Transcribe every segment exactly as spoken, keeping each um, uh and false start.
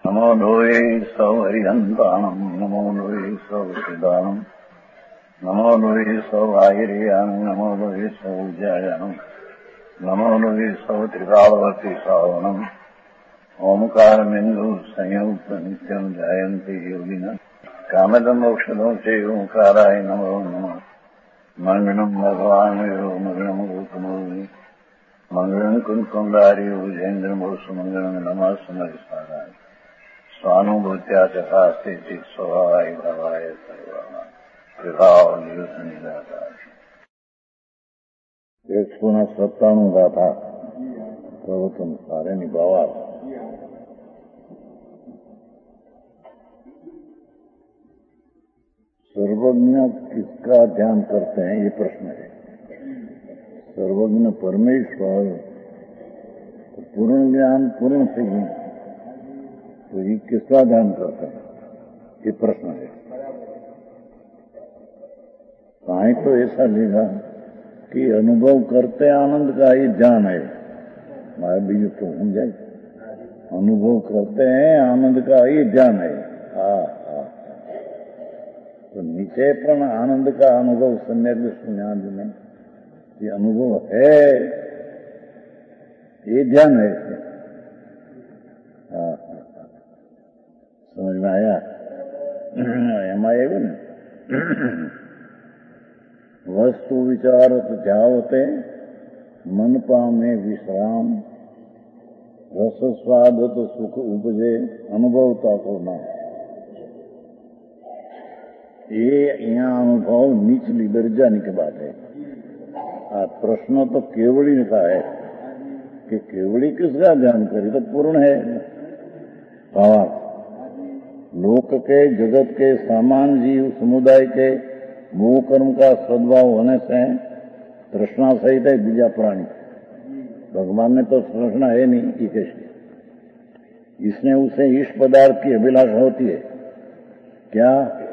नमो लोये सौहरिहन्ताणम् नमो लोये सौसिदानम् नमो लोये सौभागिर्यानम् नमो लोये सौज्यायानम् नमो लोये सौत्रिकालवर्ति सावनम् ओंकारमिन्दु संयुक्त नित्यम् जायन्ति योगिनः कामदम् मोक्षदम् च ओंकाराय नमो नमः मंगलम् भगवान् यो मंगलम् रूपमोहि मंगलम् कुंकुमधारी भुजेन्द्रमोसु मंगलम् नमः समरिसाराय स्वानुभूत्या चकास्ते चित् स्वभावाय भावाय सर्वाणां विभाव निदाता एक सोना सत्ताणु गाथा प्रवचन सारे निभावा। सर्वज्ञ किसका ध्यान करते हैं, ये प्रश्न है। सर्वज्ञ परमेश्वर तो पूर्ण ज्ञान पूर्ण से ही, तो ये किसका ध्यान करते हैं, ये प्रश्न है। कहीं तो ऐसा लिखा कि अनुभव करते आनंद का ही ध्यान है। माया बीज तो हो जाए, अनुभव करते हैं आनंद का ही ध्यान है। हाँ हाँ, तो नीचे पण आनंद का अनुभव सम्यक ज्ञान में ये अनुभव है, ये ध्यान है। हाँ हाँ, समझ में आया? एम आएगा ना। वस्तु विचारत जावते मन पामे विश्राम रस स्वादत सुख उपजे अनुभवता तो ना। ये यहाँ अनुभव निचली दर्जाने की बात है। आ प्रश्न तो केवड़ी का है कि केवड़ी किसका ध्यान करे, तो पूर्ण है। भावार्थ लोक के जगत के सामान्य जीव समुदाय के मोह कर्म का सद्भाव होने से तृष्णा सहित है बीजा प्राणी। भगवान ने तो तृष्णा है नहीं, ये कैसे? इसने उसे इष्ट पदार्थ की अभिलाषा होती है। क्या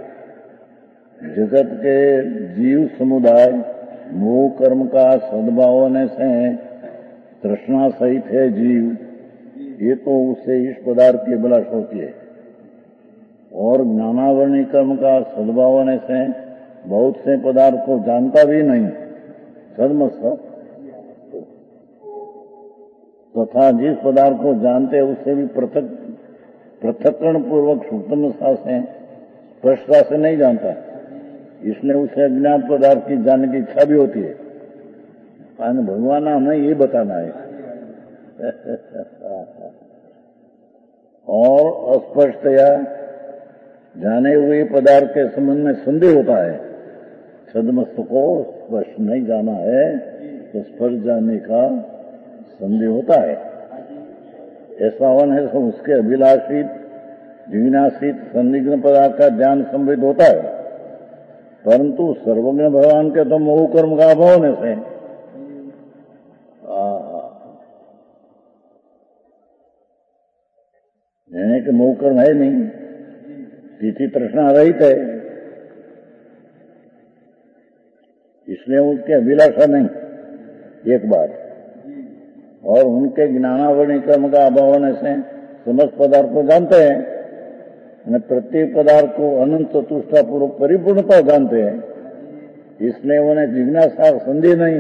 जगत के जीव समुदाय मोह कर्म का सद्भाव होने से तृष्णा सहित है जीव, ये तो उससे इष्ट पदार्थ की अभिलाषा होती है। और ज्ञानावरणी कर्म का सद्भाव होने से बहुत से पदार्थ को जानता भी नहीं, सदमस्त। तथा तो जिस पदार्थ को जानते उससे भी पृथक पृथक्करण पूर्वक सूक्ष्म से स्पष्टता से नहीं जानता, इसलिए उसे अज्ञात पदार्थ की जानने की इच्छा भी होती है। भगवान हमें ये बताना है। और अस्पष्टया जाने हुए पदार्थ के संबंध में संदेह होता है। सदमस्त को स्पष्ट नहीं जाना है तो स्पष्ट जाने का संदेह होता है। ऐसा होने से उसके अभिलाषित जिज्ञासित संदिग्ध पदार्थ का ज्ञान संबित होता है। परंतु सर्वज्ञ भगवान के तो मोह कर्म का अभाव होने से यानी कि मोह कर्म है नहीं, तिथि तृष्णा रहित है, इसलिए उनके अभिलाषा नहीं, एक बात। और उनके ज्ञानावरणी कर्म का अभाव होने से समस्त पदार्थ को जानते हैं, प्रत्येक पदार्थ को अनंत चतुष्टा पूर्वक परिपूर्णता जानते हैं, इसलिए उन्हें जिज्ञासा संदेह नहीं,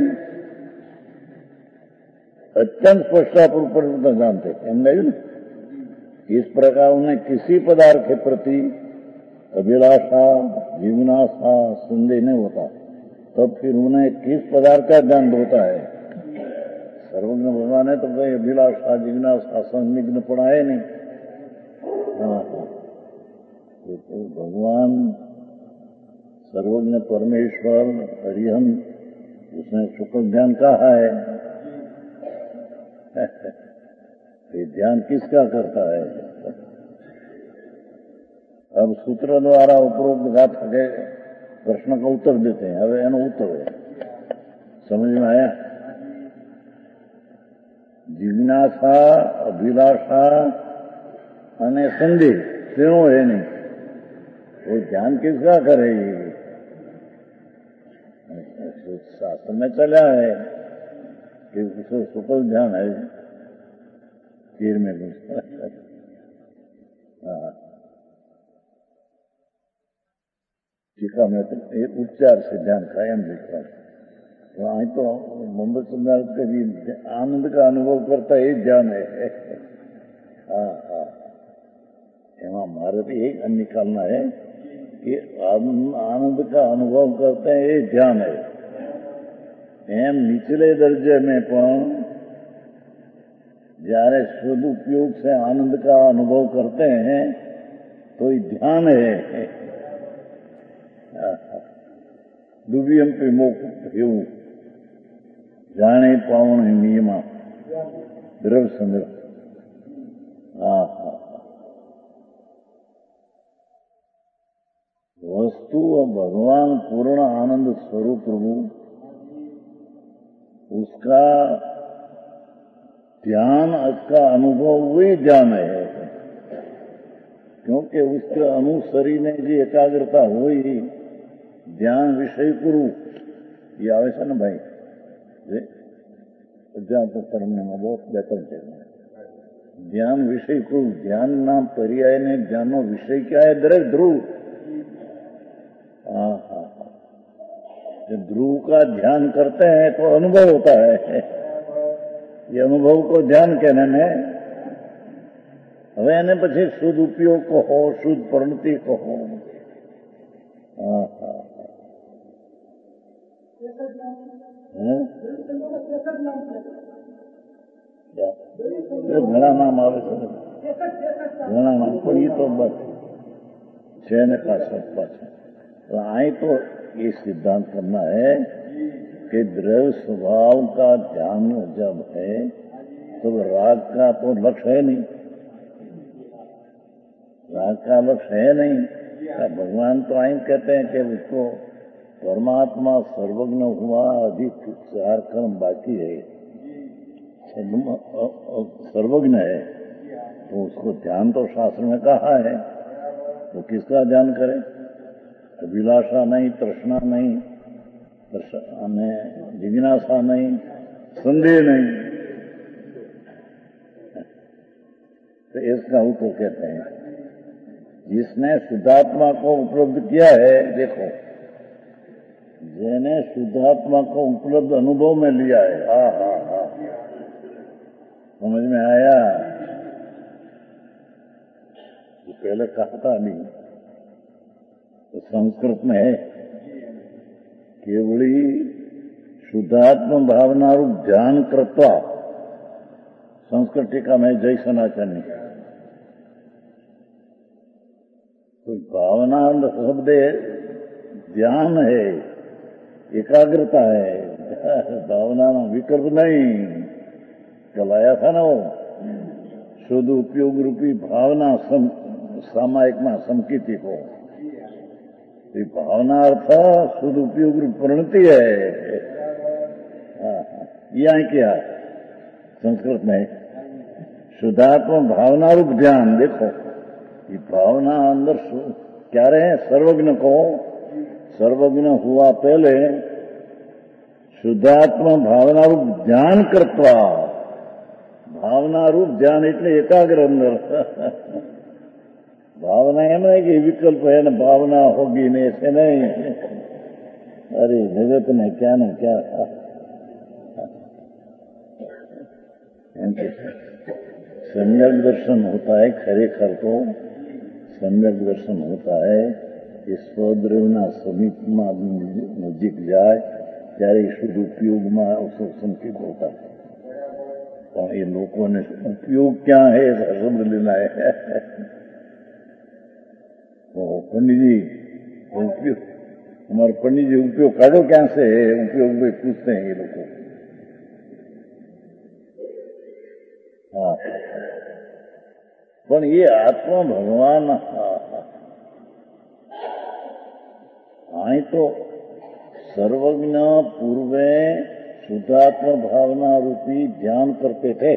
अत्यंत स्पष्टता पूर्वक परिपूर्णता जानते हैं। नहीं, इस प्रकार उन्हें किसी पदार्थ के प्रति अभिलाषा जिज्ञासा संदेह नहीं होता, तब फिर उन्हें किस पदार्थ का ज्ञान होता है? सर्वज्ञ भगवान है तो कोई अभिलाषा जिज्ञासा संदिग्ध पड़ा है नहीं। हाँ हाँ, तो भगवान सर्वज्ञ परमेश्वर हरिहन, उसने सुख ध्यान कहा है। ये ध्यान किसका करता है? अब सूत्र द्वारा उपरोक्त गाथा के प्रश्न का उत्तर देते हैं। अब एनो उत्तर है, समझ में आया? जिज्ञासा अभिलाषा અને संदेह तीनों है नहीं, वो ध्यान किसका करेगी? शास्त्र में चला है कि उसे सुकल ध्यान है, तीर में घुसता है। हाँ, टीका में तो एक उपचार से ध्यान कायम लिखा वहां तो मुंबई सुंदर कभी आनंद का अनुभव करता है ध्यान है। हाँ हाँ एवं हमारे तो एक निकालना है कि आनंद का अनुभव करते हैं ये ध्यान है। एम निचले दर्जे में पण जયારે सदुपयोग से आनंद का अनुभव करते हैं तो ये ध्यान है। दुवियम पे मोक એવું જાણે પાવણ નિયમા દ્રવ સંગ્રહ। હા હા वस्तु और भगवान पूर्ण आनंद स्वरूप प्रभु उसका ध्यान उसका अनुभव वही ध्यान है क्योंकि उसके अनुसरी ने जी एकाग्रता हुई ध्यान विषय गुरु ये आवे છે ને भाई अध्यात्म कर्म में बहुत बेहतर है। ध्यान विषय को ध्यान नाम पर्याय ने ध्यानो विषय क्या है दरेक ध्रुव। हाँ हाँ हाँ जब ध्रुव का ध्यान करते हैं तो अनुभव होता है। ये अनुभव को ध्यान कहने में હવે એને પછી શુદ્ધ ઉપયોગ કહો શુદ્ધ પરિણતિ કહો। હા હા ઘણા નામ આવે છે ઘણા નામ પણ એ તો બસ છે ને ખાસ પાછા तो आई तो ये सिद्धांत करना है कि द्रव्य स्वभाव का ध्यान जब है तो राग का तो लक्ष्य है नहीं। राग का लक्ष्य है नहीं। भगवान तो आई कहते हैं कि उसको परमात्मा सर्वज्ञ हुआ अधिक चार कर्म बाकी है सर्वज्ञ है तो उसको ध्यान तो शास्त्र में कहा है तो किसका ध्यान करें। अभिलाषा नहीं तृष्णा नहीं जिज्ञासा नहीं संदेह नहीं तो इसका तो कहते हैं जिसने शुद्धात्मा को उपलब्ध किया है। देखो जिसने शुद्धात्मा को उपलब्ध अनुभव में लिया है हा हा हा समझ में आया। ये पहले कहा था नहीं तो संस्कृत में है केवली शुद्धात्म भावना रूप ध्यान कृत्वा संस्कृत टीका में जय सनातनी तो भावना शब्द ध्यान है एकाग्रता है भावना में विकल्प नहीं। कल आया था ना वो शुद्ध उपयोग रूपी भावना सम, सामायिक में समकीति को भावना अर्थ शुद्ध उपयोग परिणति है। यहाँ क्या संस्कृत में शुद्धात्मा भावना रूप ध्यान। देखो ये भावना अंदर क्या रहे सर्वज्ञ को सर्वज्ञ हुआ पहले शुद्धात्मा भावना रूप ध्यान करता भावना रूप ध्यान इतने एकाग्र अंदर भावना है ना कि विकल्प है ना भावना होगी नहीं ऐसे नहीं। अरे जगत ने क्या ना क्या सम्यक दर्शन होता है खरेखर तो सम्यक दर्शन होता है कि स्वद्रवना समीप में नजीक जाए ત્યારે શુદ્ધ ઉપયોગમાં સંકેત હોતા है પણ એ લોકોને ઉપયોગ ક્યાં है शब्द लेना है। पंडित जी उपयोग हमारे पंडित जी उपयोग काढ़ो क्या से है उपयोग में पूछते हैं ये लोग। हाँ पर ये आत्मा भगवान आई तो सर्वज्ञ पूर्वे शुद्धात्मा भावना रूपी ध्यान करते थे।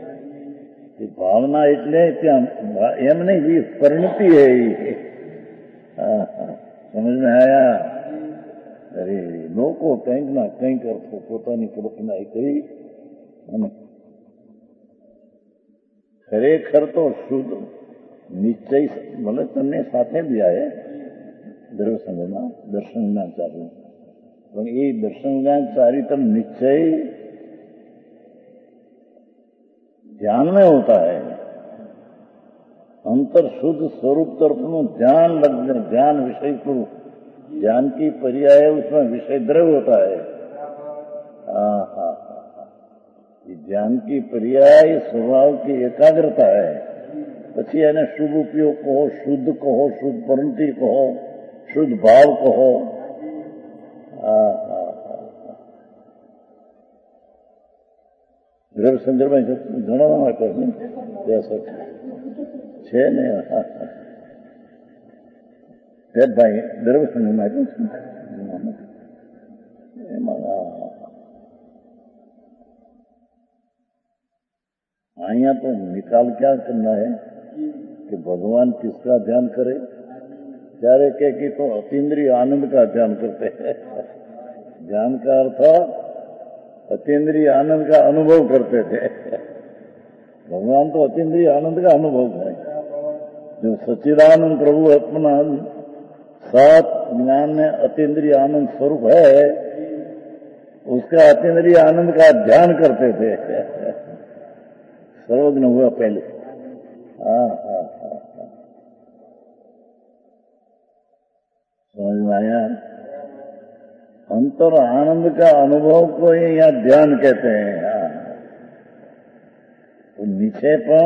भावना એટલે ત્યાં એમ नहीं परिणति है। समझ में आया। अरे लोग કંઈક ના કંઈક અર્થો પોતાની કલ્પના કરી અને ખરેખર તો શુદ્ધ નિશ્ચય ભલે તમને સાથે બી આવે દ્રવ્ય સંઘમાં દર્શન જ્ઞાન ચાલુ, પણ એ દર્શન જ્ઞાન सारी तरफ निश्चय ध्यान में होता है। अंतर शुद्ध स्वरूप तरफ में ध्यान लगने, ध्यान विषय को ज्ञान की पर्याय है, उसमें विषय द्रव्य होता है। हाँ हाँ हाँ, ये ज्ञान की पर्याय स्वभाव की एकाग्रता है। પછી એને શુભ ઉપયોગ કહો, શુદ્ધ કહો, શુદ્ધ પરંતિ કહો, શુદ્ધ ભાવ કહો। હા હા હા, દ્રવ્ય સંદર્ભમાં જણાવવા માટે છે ને? ભાઈ દ્રવ્ય સંદર્ભમાં આપ્યું છે એમાં। અહીંયા तो निकाल क्या करना है कि भगवान किसका ध्यान करे? ત્યારે કે कि तो अतीन्द्रिय आनंद का ध्यान करते हैं। ध्यान का अर्थ अतीन्द्रिय आनंद का अनुभव करते थे। भगवान तो अतीन्द्रिय आनंद का अनुभव है। जो सच्चिदानंद प्रभु आत्मानंद सात ज्ञान में अतीन्द्रिय आनंद स्वरूप है, उसका अतीन्द्रिय आनंद का ध्यान करते थे। सर्वज्ञ हुआ पहले। हाँ हाँ हाँ, समझ में आया? अंतर आनंद का अनुभव को यहाँ ध्यान कहते हैं। हाँ, तो नीचे पर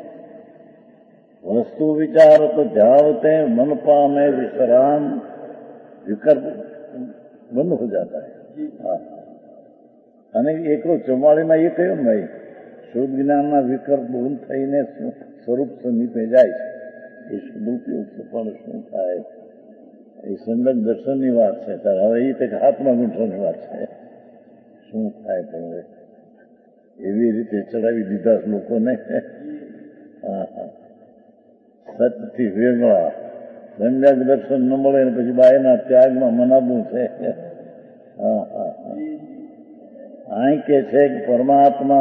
वस्तु विचार तो ध्यावते मनपा में विश्राम विकल्प बंद हो जाता है। हाँ, અને એકલો ચુમ્માળીમાં એ કહ્યું ભાઈ, શુદ્ધ જ્ઞાનના વિકલ્પ બંધ થઈને સ્વરૂપ સમીપે જાય છે। એ શુદ્ધ ઉપયોગ પણ શું થાય? એ સંગત દર્શનની વાત છે। ત્યારે હવે એ તે હાથમાં ગૂંઠવાની વાત છે। શું થાય પણ એવી રીતે ચડાવી દીધા લોકોને। હા હા, સચથી વેગળા સમ્યક દર્શન ન મળે ને પછી બાયના ત્યાગમાં મનાવવું છે। હા હા હા, અહીં કે છે કે પરમાત્મા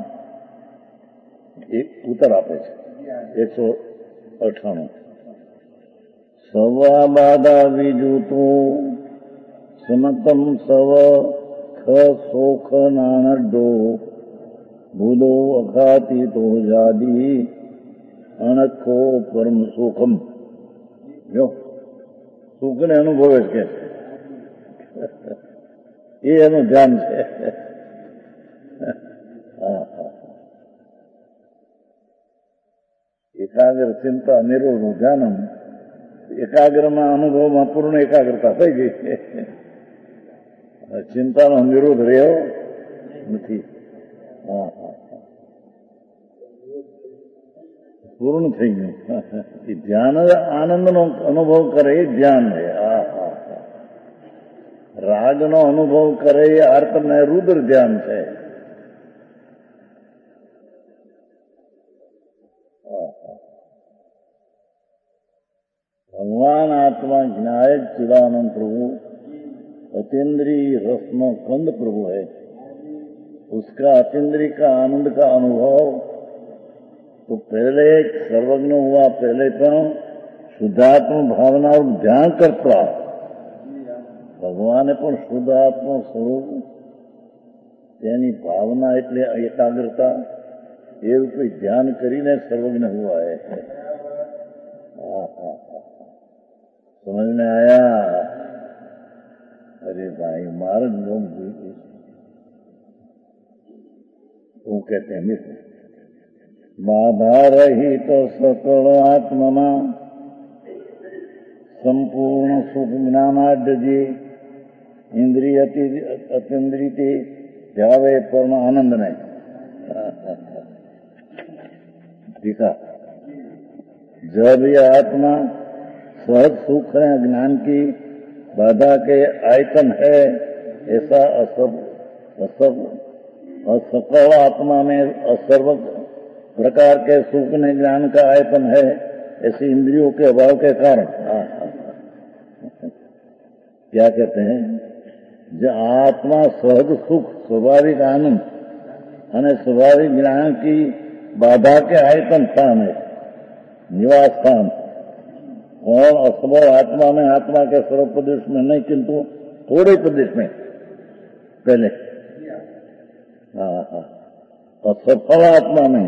એક ઉત્તર આપે છે એકસો અઠાણું। સવા બાધા વિજુતો સમતમ સવ ખ સોખ નાનડો ભૂદો અખાતી તો જાદી અણખો પરમ સુખમ। જો સુખને અનુભવે છે એ એનું ધ્યાન છે। હા હા, એકાગ્ર ચિંતા નિરોધ ધ્યાનમ, એકાગ્રમાં અનુભવમાં પૂર્ણ એકાગ્રતા થઈ ગઈ છે। ચિંતાનો નિરોધ રહ્યો નથી। હા હા, પૂર્ણ થઈ ગયું। એ ધ્યાન આનંદનો અનુભવ કરે એ ધ્યાન છે। હા હા, રાગનો અનુભવ કરે એ અર્થ ને રુદ્ર ધ્યાન છે। भगवान आत्मा ज्ञायक चिदानंद प्रभु अतीन्द्रिय रसनो कंद प्रभु है। उसका अतीन्द्रिय का आनंद का अनुभव तो पहले सर्वज्ञ हुआ, पहले तो शुद्धात्म भावना और ध्यान करता। भगवाने पण शुद्धात्म स्वरूप તેની ભાવના એટલે એકાગ્રતા એવું કોઈ ધ્યાન કરીને સર્વજ્ઞ हुआ है। हाँ हाँ, समझ में आया? अरे भाई महाराज लोग वो कहते हैं मित्र बाधा रही तो सकल आत्मा संपूर्ण सुख ज्ञानाड्य इंद्रिय अतीन्द्रिय जावे परम आनंद ने दिखा। जब यह आत्मा सहज सुख है, ज्ञान की बाधा के आयतन है, ऐसा असब असब असकल आत्मा में असर्व प्रकार के सुख ने ज्ञान का आयतन है, ऐसी इंद्रियों के अभाव के कारण। क्या कहते हैं? जो आत्मा सहज सुख स्वाभाविक आनंद અને સ્વાભાવિક જ્ઞાન की बाधा के आयतन स्थान है। निवास स्थान। कौन? असफल आत्मा में, आत्मा के सर्व प्रदेश में नहीं, किंतु थोड़े प्रदेश में पहले। हाँ हाँ, असफल आत्मा में,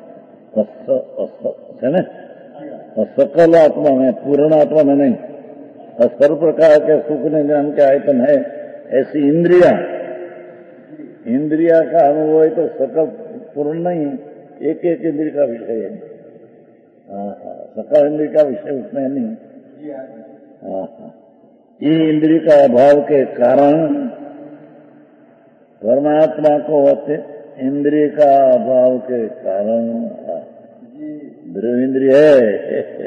है ना, असकल आत्मा में, पूर्ण आत्मा में नहीं। और सर्व प्रकार के सुख ने ज्ञान के आयतन है। ऐसी इंद्रिया, इंद्रिया का अनुभव है तो सकल पूर्ण नहीं, एक एक इंद्रिय का विषय है। हाँ हाँ, सकल इंद्रिय का विषय उसमें नहीं। हाँ हाँ, ये इंद्रिय का अभाव के कारण परमात्मा को होते, इंद्रिय का अभाव के कारण द्रव्य इंद्रिय है,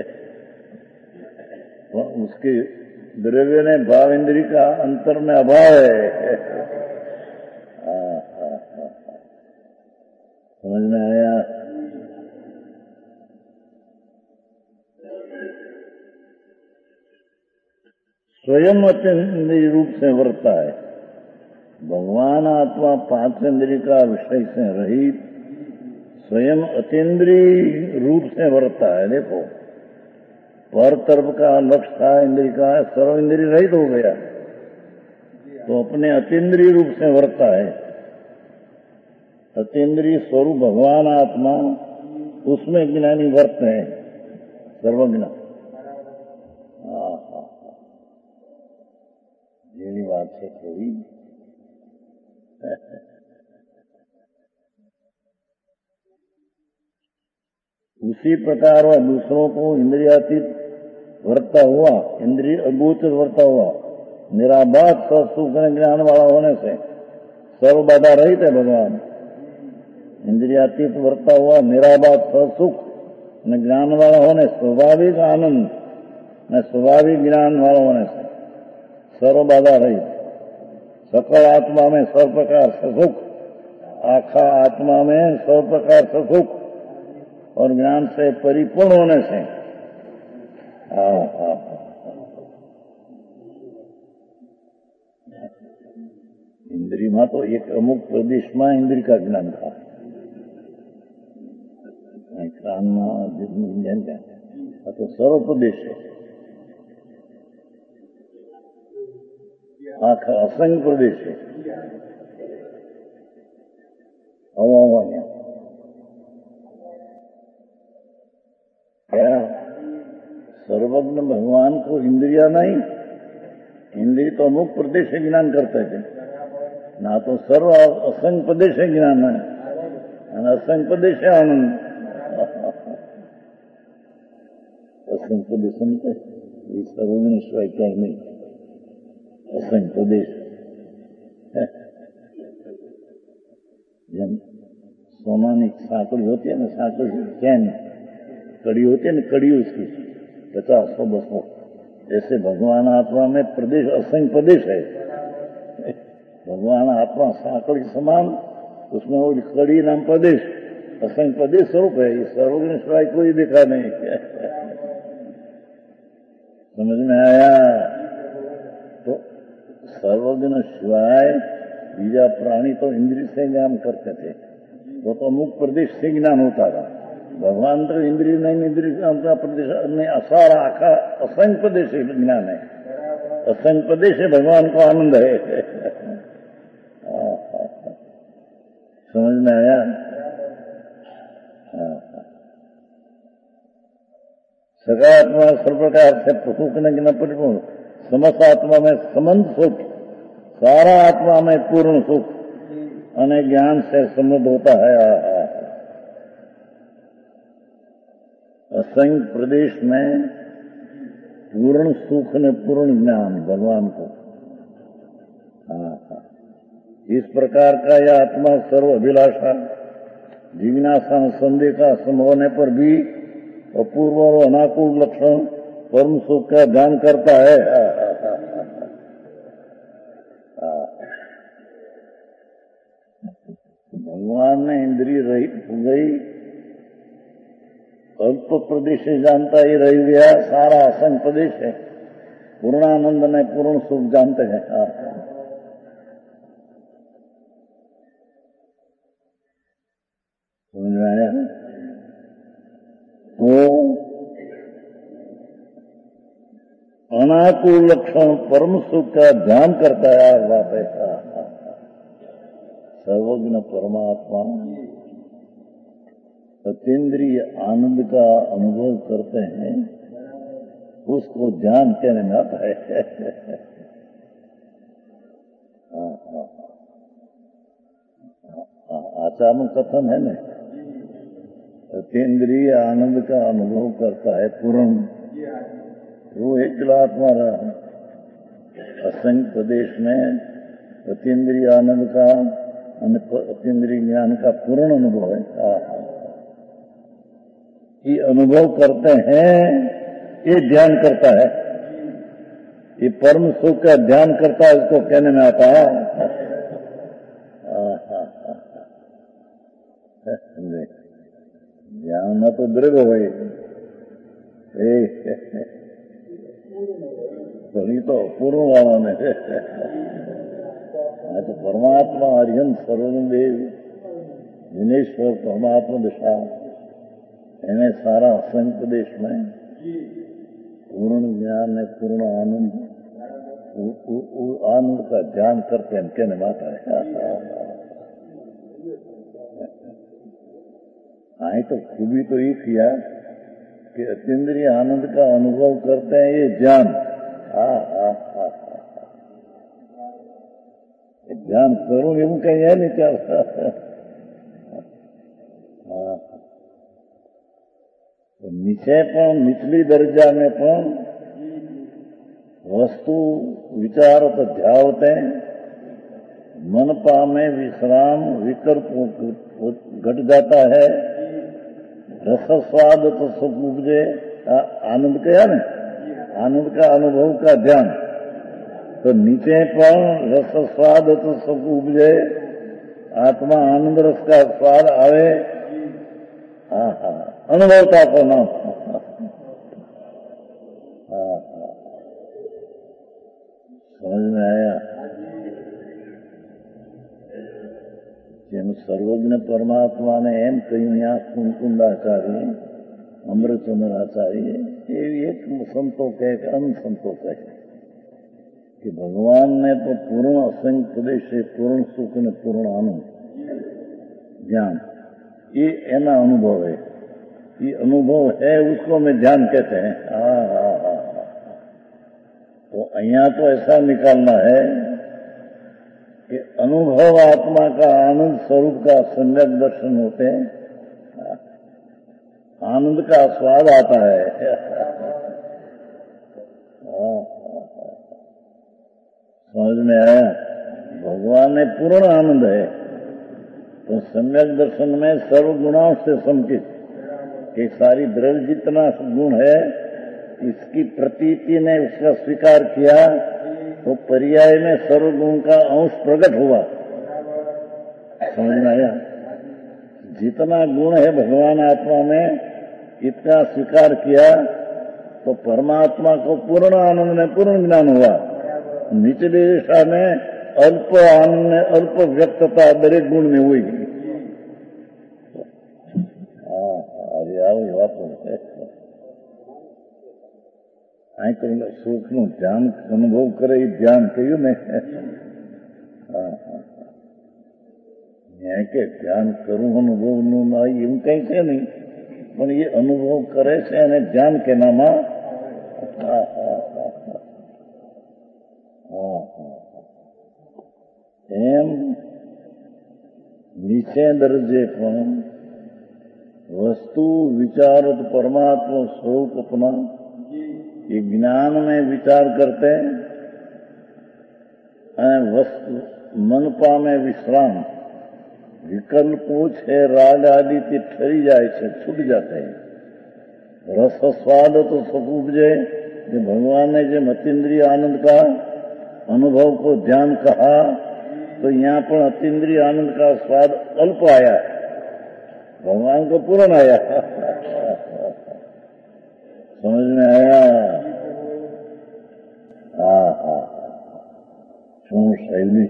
उसके द्रव्य ने भाव इंद्रिय का अंतर में अभाव है। हाँ हाँ हाँ, समझ में आया? स्वयं अतीन्द्रिय रूप से वर्ता है। भगवान आत्मा पांच इंद्रिय का विषय से रहित स्वयं अतीन्द्रिय रूप से वर्ता है। देखो, पर तरफ का लक्ष्य था इंद्रिय का, सर्व इंद्रिय रहित हो गया तो अपने अतीन्द्रिय रूप से वर्ता है। अतीन्द्रिय स्वरूप भगवान आत्मा, उसमें ज्ञानी वर्त है, सर्वज्ञ। हाँ हाँ, यही बात है थोड़ी। उसी प्रकार वह दूसरों को इंद्रियातीत वर्ता हुआ, इंद्रिय अगोचर वर्ता हुआ, निराबाध सुख ज्ञान वाला होने से सर्व बाधा रहित है भगवान। इंद्रियातीत वर्ता हुआ, निराबाध सुख न ज्ञान वाला होने, स्वाभाविक आनंद न स्वाभाविक ज्ञान वाला होने से सर्व बाधा रहित, सकल आत्मा में सर्व प्रकार से सुख, आखा आत्मा में सर्व प्रकार से सुख और ज्ञान से परिपूर्ण होने से। हाँ हाँ, इंद्रिय में तो एक अमुक प्रदेश में इंद्रिय का ज्ञान था, कान में तो सर्व प्रदेश है, आख असंख्य प्रदेश है। हवा क्या सर्वज्ञ भगवान को इंद्रिया नहीं, इंद्रिय तो अमुक प्रदेश से ज्ञान करते थे ना, तो सर्व असंख्य प्रदेश से ज्ञान है, असंख्य प्रदेश है आनंद। असंख्य प्रदेश सुनते ये सर्वज्ञ शिवाय क्या नहीं, असंख्य प्रदेश। जब सोना की साकड़ी होती है ना, साकड़ी चैन कड़ी होती है ना, कड़ी उसकी पचास सौ बसो, जैसे भगवान आत्मा में प्रदेश असंख्य प्रदेश है। भगवान आत्मा साकड़ी समान, उसमें वो कड़ी नाम प्रदेश, असंख्य प्रदेश स्वरूप है। ये सर्वज्ञ शिवाय कोई देखा नहीं। समझ में आया? तो सर्वज्ञ शिवाय बीजा प्राणी तो इंद्रिय से ज्ञान करते थे, वो तो अमुक प्रदेश से ज्ञान होता था। भगवान तो इंद्रिय नहीं, इंद्रिय अपना प्रदेश में असारा आखा असंख्य प्रदेश ज्ञान है, असंख्य प्रदेश है, भगवान को आनंद है। समझ में आया? सकारात्मा सर्व प्रकार से सुख न परिपूर्ण, समस्त आत्मा में समंत सुख, सारा आत्मा में पूर्ण सुख अने ज्ञान से समृद्ध होता है। असंख्य प्रदेश में पूर्ण सुख ने पूर्ण ज्ञान भगवान को। हाँ, इस प्रकार का यह आत्मा सर्व अभिलाषा जिज्ञासा संदेह का संभव होने पर भी अपूर्व और अनाकूल लक्षण परम सुख का ध्यान करता है। भगवान ने इंद्रिय रहित हो गई, अल्प प्रदेश से जानता ही रह गया, सारा असंख्य प्रदेश है। पूर्णानंद ने पूर्ण सुख जानते हैं। समझ में आया? तो अनाकुल लक्षण परम सुख का ध्यान करता है। यार बात है, सर्वज्ञ परमात्मा अतीन्द्रिय आनंद का अनुभव करते हैं, उसको ध्यान कहने में आता है। आचार्य कथन है न, अतीन्द्रिय आनंद का अनुभव करता है पूर्ण, वो एकला आत्मा रहा। असंख्य प्रदेश में अतीन्द्रिय आनंद का, अतीन्द्रिय ज्ञान का पूर्ण अनुभव है। ये अनुभव करते हैं, ये ध्यान करता है, ये परम सुख का ध्यान करता है, उसको कहने में आता है। ध्यान में तो दृढ़ हो गई, वही तो पूर्व वाला ने तो परमात्मा हरिहंस सर्वदेव जिनेश्वर परमात्मा दिशा એને सारा असंख्य प्रदेश में पूर्ण ज्ञान है, पूर्ण आनंद, आनंद का ध्यान करते हैं, कहने माता है। आई तो खूबी तो ये किया कि अतीन्द्रिय आनंद का अनुभव करते हैं, ये ज्ञान। हाँ हाँ हाँ ध्यान करूं એવું कहीं है नहीं क्या? हाँ तो नीचे पण निचली दर्जा में पण वस्तु विचार तो ध्यावते मन पामे विश्राम, विकल्प घट जाता है, रस स्वाद तो सुख उपजे, आनंद कया ने, आनंद का अनुभव का ध्यान। तो नीचे पर रस स्वाद तो सुख उपजे, आत्मा आनंद रस का स्वाद आवे। हाँ हाँ अनुभवता को नाम। हाँ हाँ समझ में आया? જેમ સર્વજ્ઞ પરમાત્મા ને એમ કહ્યું यहाँ कुंकुंदाचार्य अमृतचंद्र आचार्य ये एक संतो कहे कि अन्य संतो कहे कि भगवान ने तो पूर्ण असंख्य प्रदेश से पूर्ण सुख ने पूर्ण आनंद ज्ञान, ये एना अनुभव है, ये अनुभव है, उसको में ध्यान कहते हैं। हाँ हाँ हाँ तो यहाँ तो ऐसा निकालना है कि अनुभव आत्मा का आनंद स्वरूप का सम्यक दर्शन होते हैं, आनंद का स्वाद आता है। समझ में आया? भगवान में पूर्ण आनंद है, तो सम्यक दर्शन में सर्व गुणाओं से समुचित कि सारी दृढ़ जितना गुण है, इसकी प्रतीति ने उसका स्वीकार किया तो पर्याय में सर्वगुण का अंश प्रकट हुआ। समझ में आया? जितना गुण है भगवान आत्मा में, इतना स्वीकार किया तो परमात्मा को पूर्ण आनंद में पूर्ण ज्ञान हुआ। निचली दिशा में अल्प आनंद, अल्प व्यक्तता दरेक गुण में हुई। हाँ अरे आओ ये बात है। અહીં તો સુખનું ધ્યાન અનુભવ કરે એ ધ્યાન કહ્યું ને, કે ધ્યાન કરવું અનુભવનું ના એવું કઈ છે નહીં, પણ એ અનુભવ કરે છે અને ધ્યાન કેનામાં એમ નીચે દરજ્જે પણ वस्तु विचारत परमात्मा स्वरूप अपना ये ज्ञान में विचार करते हैं, वस्तु मन पामे विश्राम, विकल्पों छे राग आदि થી ठरी जाए छे, छूट जाते हैं। रस स्वाद तो सब उपजे, कि भगवान ने जो अतीन्द्रिय आनंद का अनुभव को ध्यान कहा, तो यहाँ पर अतीन्द्रिय आनंद का स्वाद अल्प आया, भगवान को पूर्ण आया। समझ में आया? हाँ हाँ શું શૈલી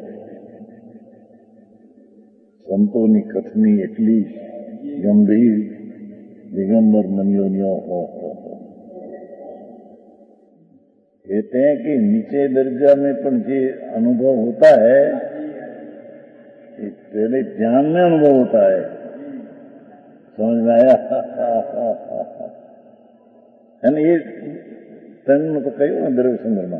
સંતોની કથની એટલી ગંભીર દિગંબર મનીઓનો હો હો कहते हैं कि नीचे दर्जा में पण जे अनुभव होता है ये पहले ध्यान में अनुभव होता है। समझ में आया? ये तन तो कहो द्रव्य संग्रमा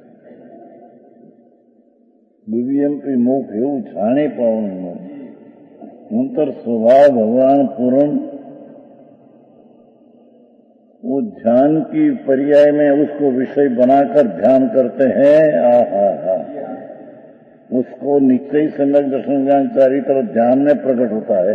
दिव्यम पे मोख એવું જાણે પાવનનું અંતર स्वभाव भगवान पूर्ण वो ध्यान की पर्याय में उसको विषय बनाकर ध्यान करते हैं। आ हा हा उसको निश्चय सम्यक दर्शन ज्ञान चारी तरफ ध्यान में प्रकट होता है।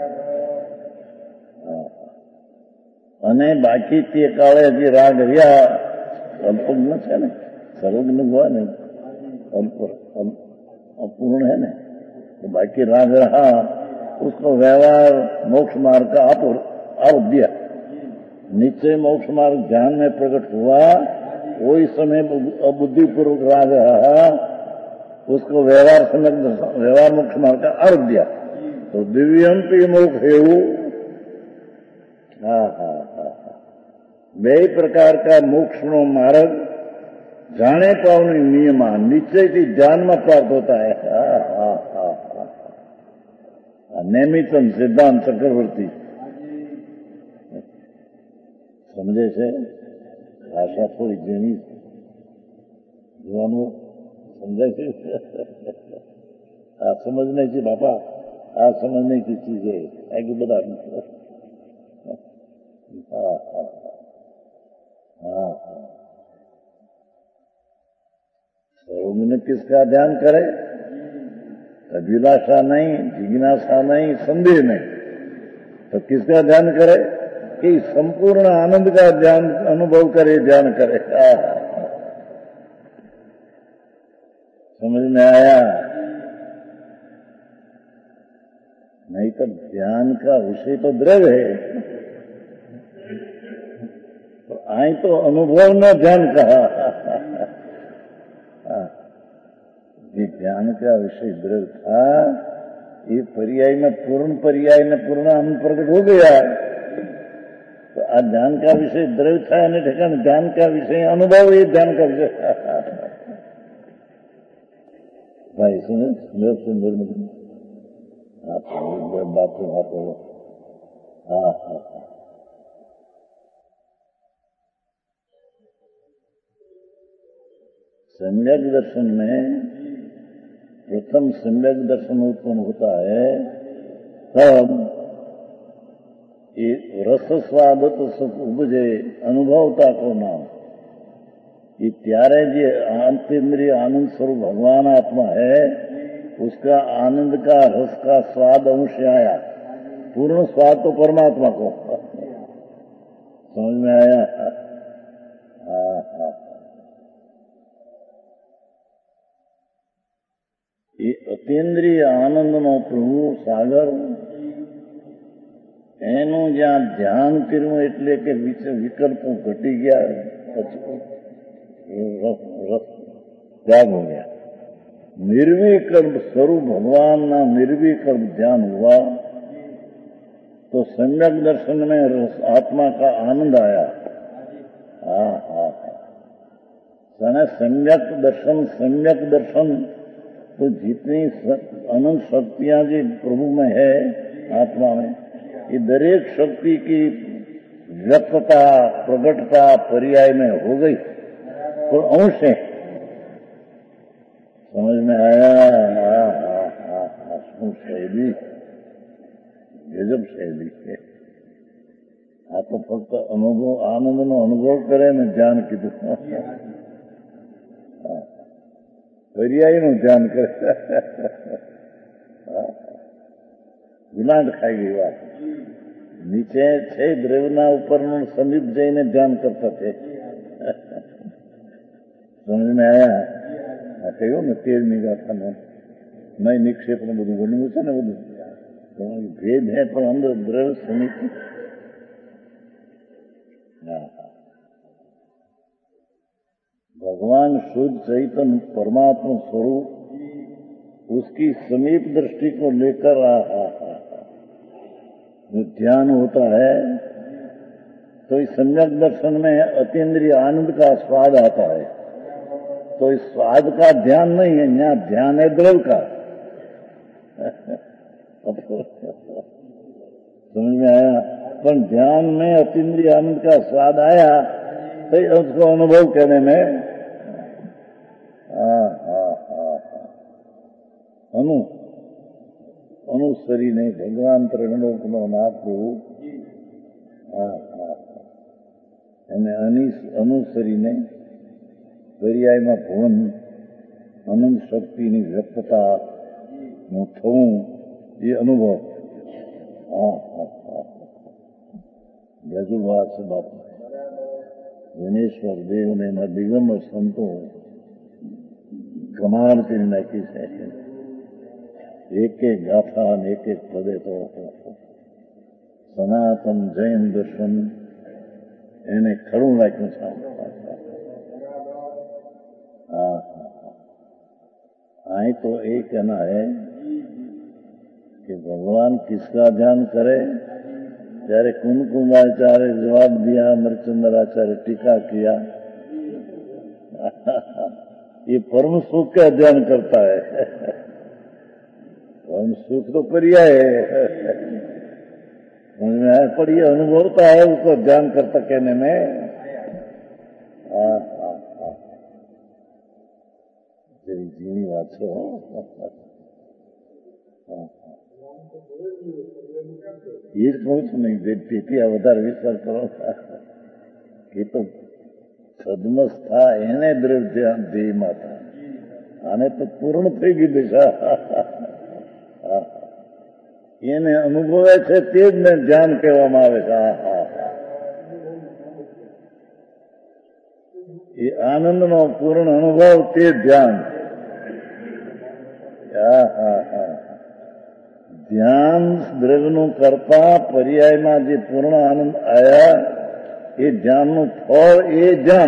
અને બાકી તે કાળે જે રાગ રહ્યા અલ્પજ્ઞ છે ને, સર્વજ્ઞ हुआ नहीं, अल्प अपूर्ण है ना, तो बाकी राग रहा उसको व्यवहार मोक्ष मार्ग का आप आप दिया। निश्चय मोक्ष मार्ग ध्यान में प्रकट हुआ, वही समय बुद्धिपूर्वक राग रहा उसको व्यवहार समय व्यवहार मोक्ष मार्ग का अर्थ दिया। तो दिव्यम पी मोक्ष हेऊ हाँ हाँ हाँ બે પ્રકાર का मोक्ष नो मार्ग जाने पावनी नियमा निश्चय थी ध्यान में प्राप्त होता है। हाँ हाँ हाँ हाँ नैमितम सिद्धांत चक्रवर्ती समझे છે? ભાષા થોડી ઝીણી જોવાનું સમજાય છે? આ સમજને છે બાપા, આ સમજને की चीज है आगे बता। हाँ हाँ हाँ हाँ सर्वज्ञ किसका ध्यान करे? अभिलाषा नहीं, जिज्ञासा नहीं, संदेह नहीं, तो किसका ध्यान करे? कि संपूर्ण आनंद का ध्यान अनुभव करे, ध्यान करे। समझ में आया? नहीं तो ध्यान का विषय तो द्रव्य है, तो आई तो अनुभव न ध्यान कहा। ये ध्यान का विषय द्रव्य था, ये पर्याय में पूर्ण पर्याय में पूर्ण आनंद प्रकट हो गया। तो आज ध्यान का विषय द्रव्य था यानी ठिकान ध्यान का विषय अनुभव, ये ध्यान का विषय। भाई सुने लोग सुंदर बात बात हो। हाँ हाँ सम्यक दर्शन में प्रथम सम्यक दर्शन उत्पन्न होता है, तब ये रस स्वादत सुख उपजे अनुभवता को नाम। ये त्यारे जो अंतरिंद्रिय आनंद स्वरूप भगवान आत्मा है, उसका आनंद का रस का स्वाद अंश आया। पूर्ण स्वाद तो परमात्मा को समझ में आया? हाँ हाँ ये अतीन्द्रिय आनंद नो प्रभु सागर एनु ज्यां ध्यान कर्યું એટલે કે વિકલ્પો ઘટી ગયા, પછી રસ त्याग हो गया। निर्विकल्प स्वरूप भगवान ना निर्विकल्प ध्यान हुआ तो सम्यक दर्शन में रस आत्मा का आनंद आया। हाँ हाँ हाँ सम्यक दर्शन सम्यक दर्शन तो जितनी अनंत शक्तियां जी प्रभु में है आत्मा में, ये दरेक शक्ति की व्यक्तता प्रकटता पर्याय में हो गई तो अंश है। समझ में आया? हाँ हाँ हाँ हाँ શું શૈલી, ગજબ શૈલી છે। આ તો ફક્ત અનુભવ આનંદનો અનુભવ કરે ને ધ્યાન કીધું, पर्यायનું ધ્યાન કરે। ગુલાંટ ખાઈ ગઈ વાત। નીચે છે દ્રવ્યના ઉપરનું સમીપ જઈને ધ્યાન કરતા છે। સમજ में आया? કહ્યું ને તેરમી ગાથામાં નહીં નિક્ષેપ ને બધું બન્યું છે ને, બધું ભેદ હે પણ અંદર દ્રવ્ય સમીપ। भगवान शुद्ध चैतन्य परमात्मा स्वरूप उसकी समीप दृष्टि को लेकर आ, आ, आ, आ, ध्यान होता है तो इस सम्यक दर्शन में अतीन्द्रिय आनंद का स्वाद आता है। तो इस स्वाद का ध्यान नहीं है, यहाँ ध्यान है द्रव का। समझ में आया? पर ध्यान में अतीन्द्रिय आनंद का स्वाद आया तो उसको अनुभव करने में हा हा हा अनु अनुसरी ने भगवान त्रिलोक नो नाथ प्रभु અનુસરીને દરિયામાં ભવન અનંત શક્તિની વ્યક્તતાનું થવું એ અનુભવ. હા હા હા ગજુ વાત છે બાપુ. જનેશ્વર દેવને એના દિગંબર સંતો કમાલ કરી નાખી છે. એક એક ગાથા અને એક એક પદે તો સનાતન જૈન દર્શન એને ખડું રાખ્યું છે. हाँ आई तो एक कहना है कि भगवान किसका ध्यान करे. ત્યારે कुमकुमाचार्य जवाब दिया, अमरचंद्राचार्य टीका किया. ये परम सुख का ध्यान करता है. परम सुख तो पर्याय है, पर ये अनुभवता है उसको ध्यान करता कहने में. हाँ हाँ हाँ जरी जीनी बात छो. ये જ કહું છું નહીં, તેથી આ વધારે વિચાર કરો. એ તો સદમસ થા એને દ્રઢ ધ્યાન ધ્યેયમાં હતા. આને તો પૂર્ણ થઈ ગઈ દિશા. એને અનુભવે છે તે જ ને ધ્યાન કહેવામાં આવે છે. હા હા એ આનંદનો પૂર્ણ અનુભવ તે ધ્યાન. હા હા હા ધ્યાન દ્રવ્યનું કરતા પર્યાયમાં જે પૂર્ણ આનંદ આયા એ ધ્યાનનું ફળ એ ધ્યાન.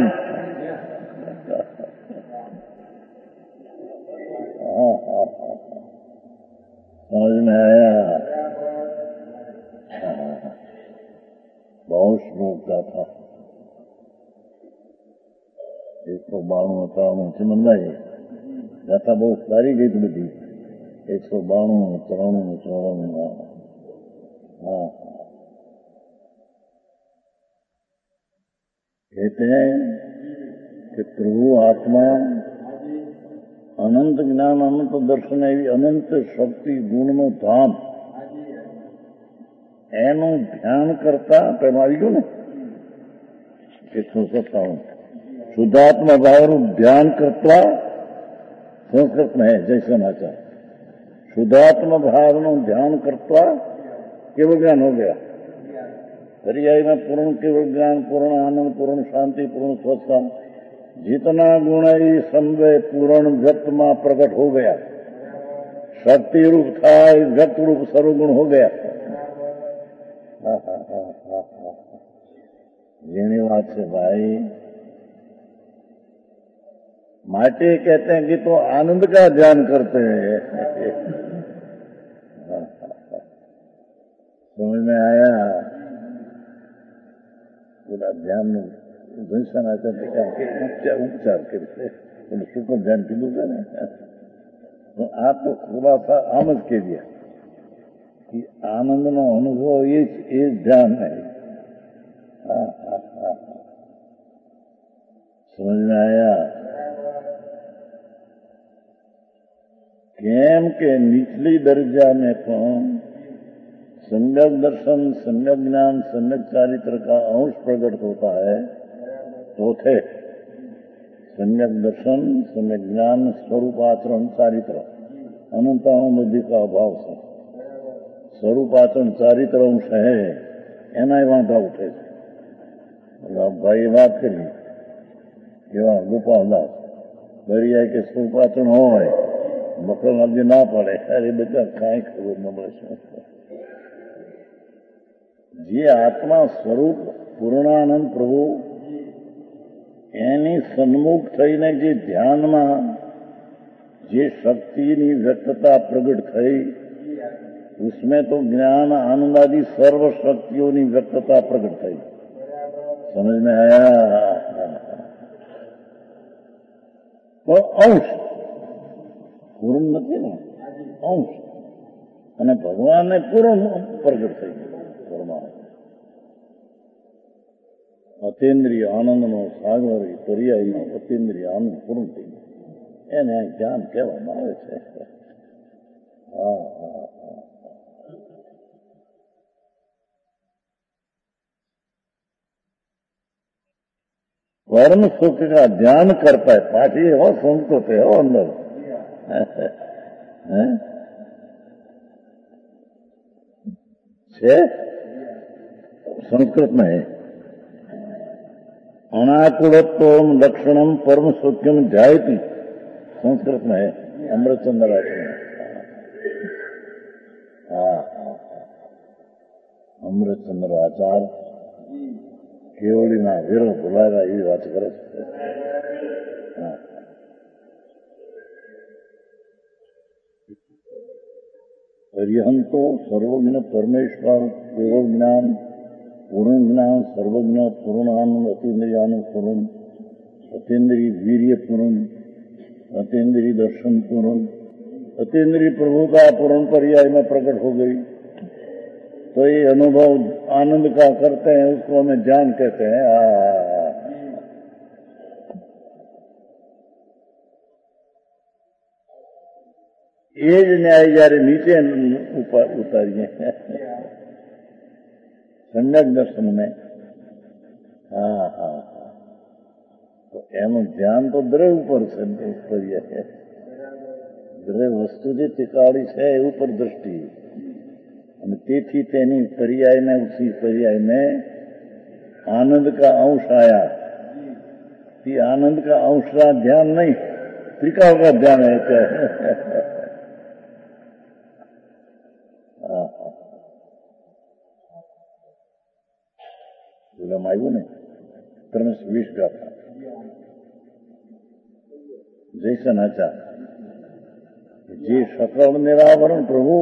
હા હા હા સમજ में आया. बहुत श्लोक का था. एक सौ बाणु ત્રાણું સમજાય. ગાથા બહુ સારી ગઈ હતી બધી. एक सौ बाणु ત્રાણું ચોરાણું. हाँ कहते हैं कि प्रभु आत्मा अनंत ज्ञान अनंत दर्शन एवं अनंत शक्ति गुणનું ધામ એનું ધ્યાન કરતા પેલું આવી ગયું ને એકસો સત્તાવન શુદ્ધાત્मा ભાવનું ધ્યાન કરતા સંસ્કૃત में है जय समाचार. शुद्धात्मा भावનું ध्यान करता केवल ज्ञान हो गया. पर्याय में पूर्ण केवल ज्ञान, पूर्ण आनंद, पूर्ण शांति, पूर्ण स्वस्थता, जितना गुण है समवे पूर्ण व्यक्त में प्रकट हो गया. शक्ति रूप था व्यक्त रूप सर्वगुण हो गया. જેની વાત છે भाई. माटे कहते हैं कि तो आनंद का ध्यान करते हैं. समझ में आया? पूरा ध्यान दर्शन आता उपचार उपचार करते सुख ध्यान कीधું છે ને. આ તો ખુલાસા આમ જ કહી દે कि આનંદનો અનુભવ એ જ એ જ ધ્યાન है. हाँ हाँ हाँ समझ में आया? કેમ કે નીચલી દરજા में પણ सम्यक दर्शन, सम्यक ज्ञान, सम्यक चारित्र का अंश प्रकट होता है. तो थे सम्यक दर्शन, सम्यक ज्ञान, स्वरूप आचरण, चारित्र अनंताणु बुद्धि का अभाव से स्वरूप आचरण चारित्र अंश है. एना वांधा उठे. भाई बात करिए केवा गोपालदास दरिया के स्वरूप आचरण हो मकरण अभी ना पड़े. अरे बेटा कई खबर न મળે. જે આત્મા સ્વરૂપ પૂર્ણાનંદ પ્રભુ એની સન્મુખ થઈને જે ધ્યાનમાં જે શક્તિની વ્યક્તતા પ્રગટ થઈ उसमें तो ज्ञान आनंद आदि सर्व शक्तियों की व्यक्तता प्रकट थी. समझ में आया? तो अंश પૂર્ણ નથી ને, અંશ. અને ભગવાનને પૂર્ણ પ્રગટ થઈ ગયું પરમાત્મા. અતેન્દ્રિય આનંદનો સાગર પર્યાયમાં અતેન્દ્રિય આનંદ પૂર્ણ થઈ ગયો. એને આ જ્ઞાન કહેવામાં આવે છે. હા હા હા. परम सुख का ध्यान करता है. पाठी हो संस्कृत है हो अंदर है, संस्कृत में है. अनाकुलत्व लक्षणम परम सुख्यम जायती, संस्कृत में है. अमृतचंद्र आचार्य. हाँ अमृतचंद्र आचार्य કેવડીના વિરહ ભૂલાયેલા એવી વાત કરે છે. હરિહંતો સર્વજ્ઞ પરમેશ્વર પૂર્વ જ્ઞાન પૂર્ણ જ્ઞાન સર્વજ્ઞ પૂર્ણાનંદ અતિન્દ્રિયાનું પૂર્ણ અતિન્દ્રિય વીર્ય પૂર્ણ अतीन्द्रिय दर्शन पूर्ण अतीन्द्रिय प्रभु का पूर्ण पर्याय में प्रकट हो गई. तो ये अनुभव आनंद का करते हैं, उसको हमें ज्ञान कहते हैं. आ ये ज न्याय जયારે नीचे ऊपर उतारिए सम्यक दर्शन में. हाँ हाँ તો એનું ધ્યાન તો દ્રવ્ય ઉપર છે. पर्याय દ્રવ્ય વસ્તુ જે ટીકાળી છે એ ઉપર દ્રષ્ટિ, અને તેથી તેની पर्याय में उसी पर्याय में आनंद का अंश आया. ये आनंद का अंश का ध्यान नहीं, त्रिकाल का ध्यान है. क्या આવ્યું ને ત્રણસો વીસ ગાથા જૈસન આચાર. જે સકળ નિરાવરણ પ્રભુ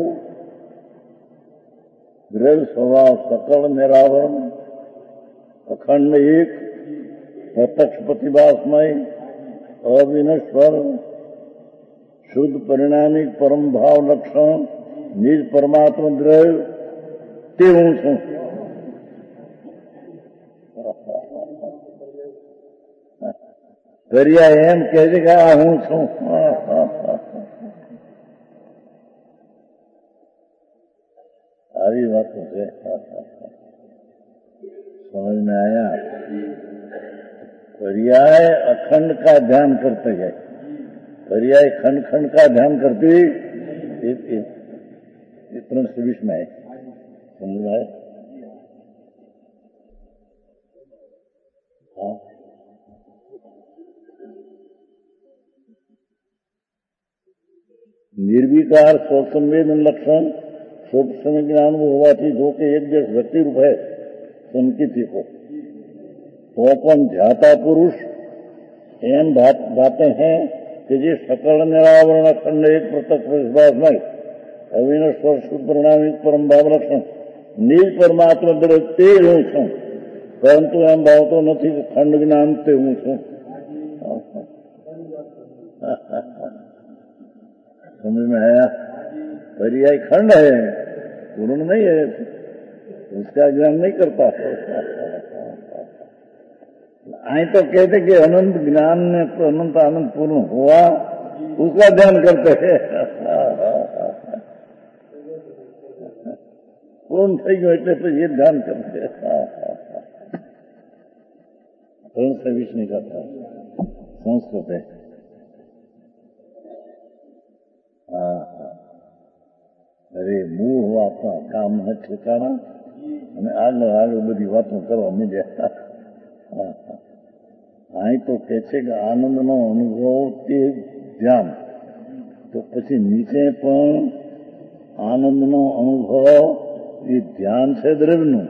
દ્રવ્ય સ્વભાવ સકળ નિરાવરણ અખંડ એક પ્રત્યક્ષ પ્રતિભાસમય અવિનશ્વર શુદ્ધ પરિણામિક પરમ ભાવ લક્ષણ નિજ પરમાત્મા દ્રવ્ય તે હું છું. કર્યા એમ કહે છે કે આ હું છું. આવી વાતો છે. समझ में आया? पर्याय अखंड का ध्यान करते गए. पर्याय खंड खंड का ध्यान करते इतना सविश में है. समझ में आया? हाँ निर्विकार स्वसंवेदन लक्षण स्वसंग ज्ञान होवाથી જો કે એક દેશ વ્યક્તિ રૂપ है संकित को तो पण ध्याता पुरुष एम बात बातें हैं कि जे सकल निरावरण अखंड एक प्रत्यक्ष विश्वास नहीं अविनश्वर शुद्ध परिणामिक परम भाव लक्षण निज परमात्मा द्रव्य ते हूँ छूं. परंतु एम भाव तो नहीं कि खंड ज्ञान ते हूँ छूं. समझ में आया? पर्याय खंड है, पूर्ण नहीं है. उसका ज्ञान नहीं करता. आई तो कहते कि अनंत ज्ञान ने तो अनंत आनंद पूर्ण हुआ, उसका ध्यान करते हैं. पूर्ण થઈ ગયો એટલે તો ये ध्यान करते हैं. से विष नहीं करता. संस्कृत है. हाँ अरे મૂળ વાતના કામ ન ઠેકાણા અને આગળ આગળ બધી વાતો કરવા માંડ્યા. અહીં તો કે છે કે આનંદનો અનુભવ તે ધ્યાન, તો પછી નીચે પણ આનંદનો અનુભવ એ ધ્યાન છે દ્રવ્યનું.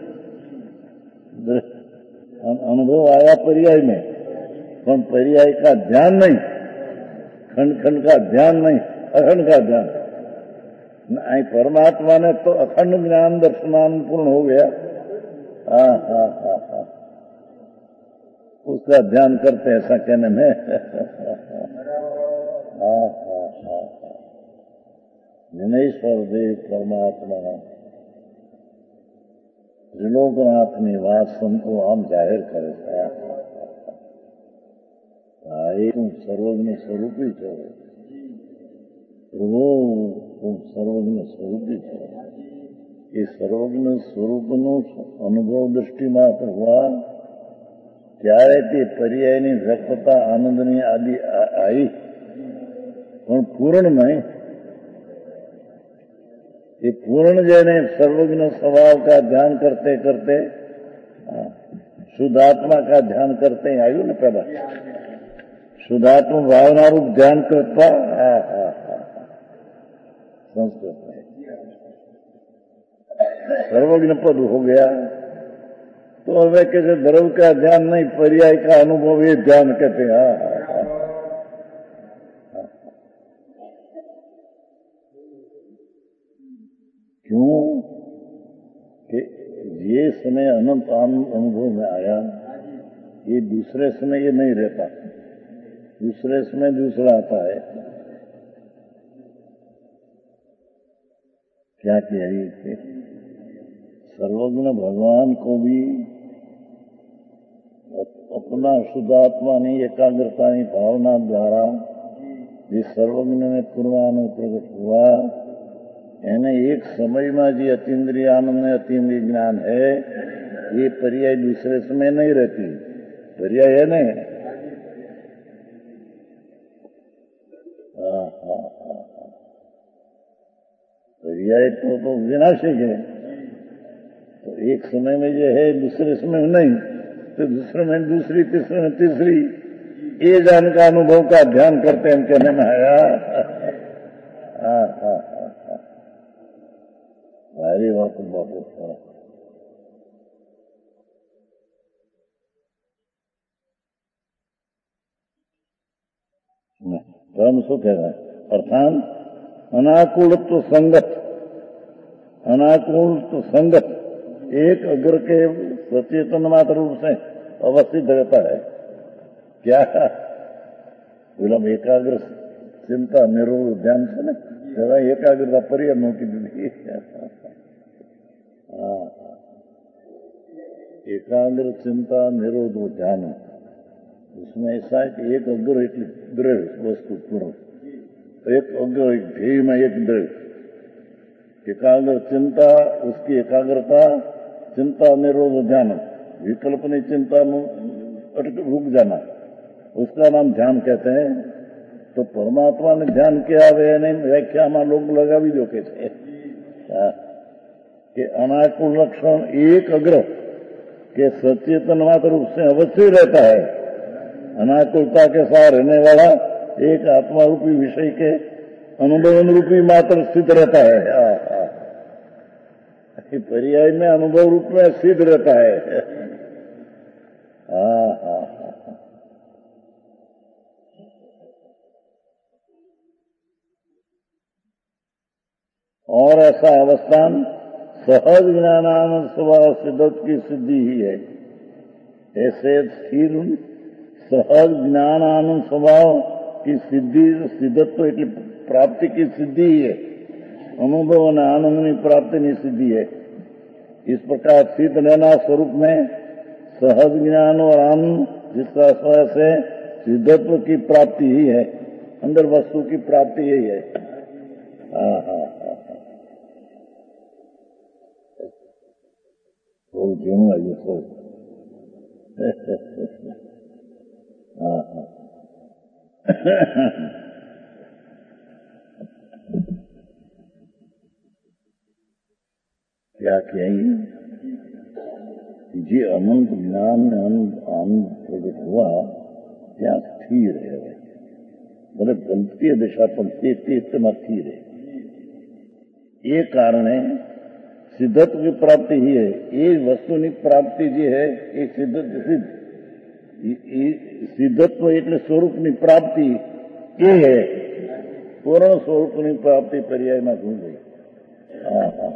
अनुभव आया पर्याय में, पर पर्याय का ध्यान नहीं, खंड खंड का ध्यान नहीं, अखंड का ध्यान. आई परमात्मा ने तो अखंड ज्ञान दर्शनान पूर्ण हो गया. हाँ हाँ हाँ हाँ उसका ध्यान करते ऐसा कहने में हाँ हाँ हाँ निनेश्वर देव परमात्मा त्रिलोकनाथ निवास को आम जाहिर करे भाई तुम सर्वज्ञ स्वरूपी छो प्रभु तुम सर्वज्ञ स्वरूपी छो ये सर्वज्ञ स्वरूपનો અનુભવ દૃષ્ટિમાં हुआ ત્યારે તે પર્યાયની વ્યક્તતા આનંદની આદિ આવી પણ પૂર્ણ નહીં ये पूर्ण जैने सर्वज्ञ स्वभाव का ध्यान करते करते शुद्धात्मा का ध्यान करते हैं आयु न पहला शुद्धात्मा भावना रूप ध्यान करता हाँ हाँ हाँ संस्कृत में सर्वज्ञ पद हो गया तो हमें कैसे द्रव का ध्यान नहीं पर्याय का अनुभव ये ध्यान कहते हैं हाँ हाँ क्यों कि ये समय अनंत अनुभव में आया ये दूसरे समय ये नहीं रहता दूसरे समय दूसरा आता है क्या किया ये सर्वज्ञ भगवान को भी अपना शुद्धात्मा ने एकाग्रता की भावना द्वारा जिस सर्वज्ञ में पूर्वानु प्रकट हुआ એને એક સમયમાં જે અતિન્દ્રિય આનંદ ને અતિન્દ્રિય જ્ઞાન है ये पर्याय दूसरे समय नहीं रहती पर्याय है नहीं हाँ हाँ हाँ पर्याय तो, तो विनाशिक है तो एक समय में जो है दूसरे समय में नहीं तो दूसरे में दूसरी तीसरे में तीसरी ये जान का अनुभव का ध्यान करते हैं कहने में आया हाँ हाँ भारी वक्त बहुत फर्क परम सुख है अर्थात अनाकूलत्व संगत अनाकूलत्व संगत एक अग्र के सचेतन मात्र रूप से अवस्थित रहता है क्या विलंब एकाग्र चिंता निरोध ध्यान से न जरा एकाग्रता पर्याय की दीदी हाँ एकाग्र चिंता निरोध ध्यान उसमें ऐसा है कि एक अग्र एक दृढ़ वस्तु पूर्ण एक अग्र एक ध्येय में एक दृढ़ एकाग्र चिंता उसकी एकाग्रता चिंता निरोध ध्यान विकल्पनी चिंता में अटक रुक जाना उसका नाम ध्यान कहते हैं तो परमात्मा ने ध्यान किया वे नहीं व्याख्या में लोग लगा भी जो के थे कि अनाकुल लक्षण एक अग्र के सचेतन मात्र रूप से अवश्य रहता है अनाकुलता के साथ रहने वाला एक आत्मा रूपी विषय के अनुभव रूपी मात्र स्थित रहता है आ, आ, पर्याय में अनुभव रूप में सिद्ध रहता है हाँ हाँ और ऐसा अवस्थान सहज ज्ञानानंद स्वभाव सिद्धत की सिद्धि ही है ऐसे स्थिर सहज ज्ञानानंद स्वभाव की सिद्धि सिद्धत्व की प्राप्ति की सिद्धि ही है अनुभव और आनंद की प्राप्ति की सिद्धि है इस प्रकार सिद्ध रहना स्वरूप में सहज ज्ञान और आनंद जिसका स्वयं से सिद्धत्व की प्राप्ति ही है अंदर वस्तु की प्राप्ति यही है हाँ हाँ हाँ वो क्यों है ये सोच हाँ हाँ क्या कहेंगे જે અનંત જ્ઞાન ને અનંત આનંદ પ્રગટ हुआ ત્યાં સ્થિર है भले गलती दिशा पर तेज स्थिर है ये कारण है सिद्धत्व की प्राप्ति ही है ये वस्तु की प्राप्ति जी है ये सिद्धत्व सिद्ध सिद्धत्व એટલે स्वरूप की प्राप्ति ये है पूर्ण स्वरूप की प्राप्ति पर्याय में घूम गई हाँ हाँ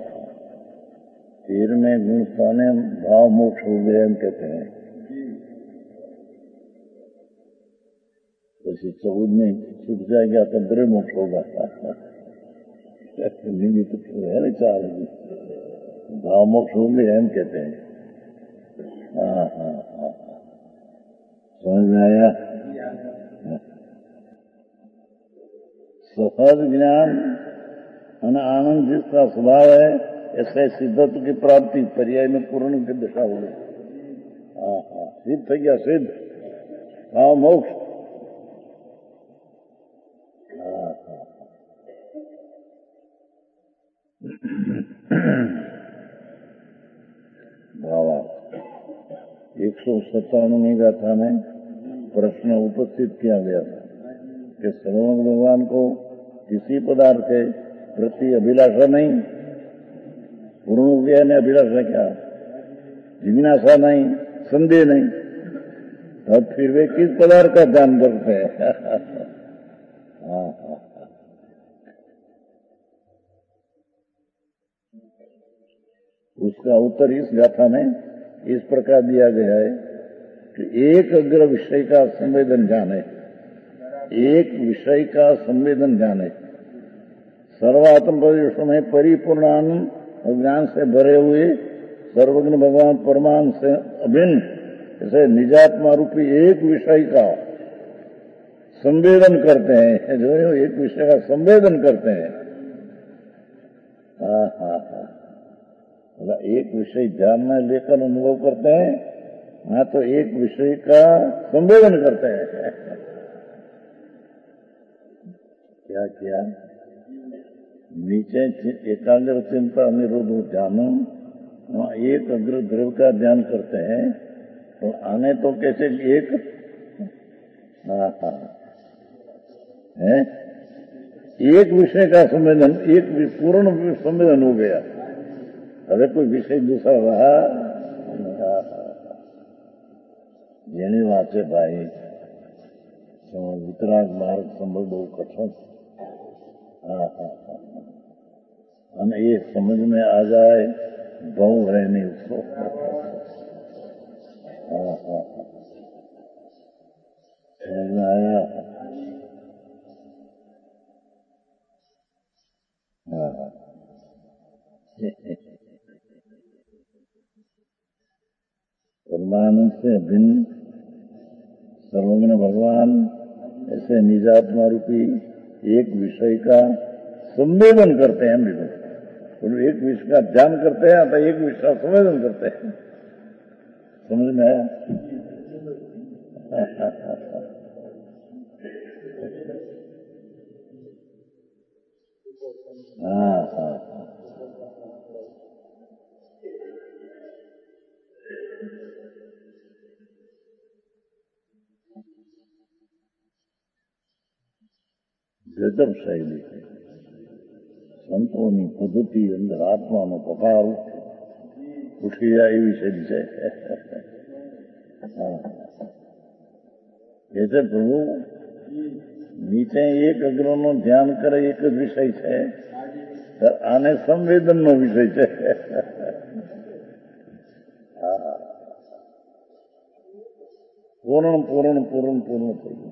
तीर में गुण पाने भाव मोक्ष हो गए हम कहते हैं પછી ચૌદ ની છૂટ જાएगा तो गृह मोक्ष होगा। निमित्त है ना चार भाव मोक्ष होंगे हम कहते हैं। हाँ हाँ हाँ समझ में आया। सहज ज्ञान અને આનંદ जिसका स्वभाव है ऐसे सिद्धत्व की प्राप्ति पर्याय में पूर्ण की दशा हो गई। हाँ हाँ सिद्ध થઈ ગયા सिद्ध भाव मोक्ष। हाँ हाँ भावार्थ एक सौ सत्तावनवीं गाथा में प्रश्न उपस्थित किया गया था कि सर्वज्ञ भगवान को किसी पदार्थ के प्रति अभिलाषा नहीं, पूर्ण हो गया ने अभिलाषा क्या, जिज्ञासा नहीं, संदेह नहीं, तब फिर वे किस पदार्थ का ध्यान करते हैं। हाँ हाँ उसका उत्तर इस गाथा में इस प्रकार दिया गया है कि एक अग्र विषय का संवेदन ज्ञान है, एक विषय का संवेदन ज्ञान है, सर्वात्म परिवेश में परिपूर्ण आनंद और ज्ञान से भरे हुए सर्वज्ञ भगवान परमानंद से अभिन्न जैसे निजात्मा रूपी एक विषय का संवेदन करते हैं, जो एक विषय का संवेदन करते हैं। हाँ हाँ हाँ एक विषय ध्यान में लेकर अनुभव करते हैं, हाँ तो एक विषय का संवेदन करते हैं। क्या किया, नीचे एकाग्र चिंता निरोध ध्यान, वहाँ एक अग्र द्रव्य का ध्यान करते हैं, तो आने तो कैसे एक हाँ हाँ है एक विषय का संवेदन, एक पूर्ण संवेदन हो गया। હવે કોઈ વિષય દૂસરા રहा જેની વાત છે ભાઈ વિતરાગ માર્ગ સંભળ બહુ કઠણ। हाँ हाँ हाँ અને એ સમજ में आ जाए भाव है नहीं उसको। हाँ हाँ समझ में आया। हाँ हाँ परमानंद से भिन्न सर्वज्ञ भगवान ऐसे निजात्मा रूपी एक विषय का संवेदन करते हैं। हम तो एक विषय का ध्यान करते हैं तो एक विषय का संवेदन करते हैं। समझ में आया। हाँ हाँ ગજબ શૈલી સંતોની પદ્ધતિ અંદર આત્માનો પકાર ઉઠી જાય એવી શૈલી છે। એ છે પ્રભુ નીચે એક અગ્રનો ધ્યાન કરે એક જ વિષય છે, આને સંવેદનનો વિષય છે। પૂર્ણ પૂર્ણ પૂર્ણ પૂર્ણ થઈ ગયું।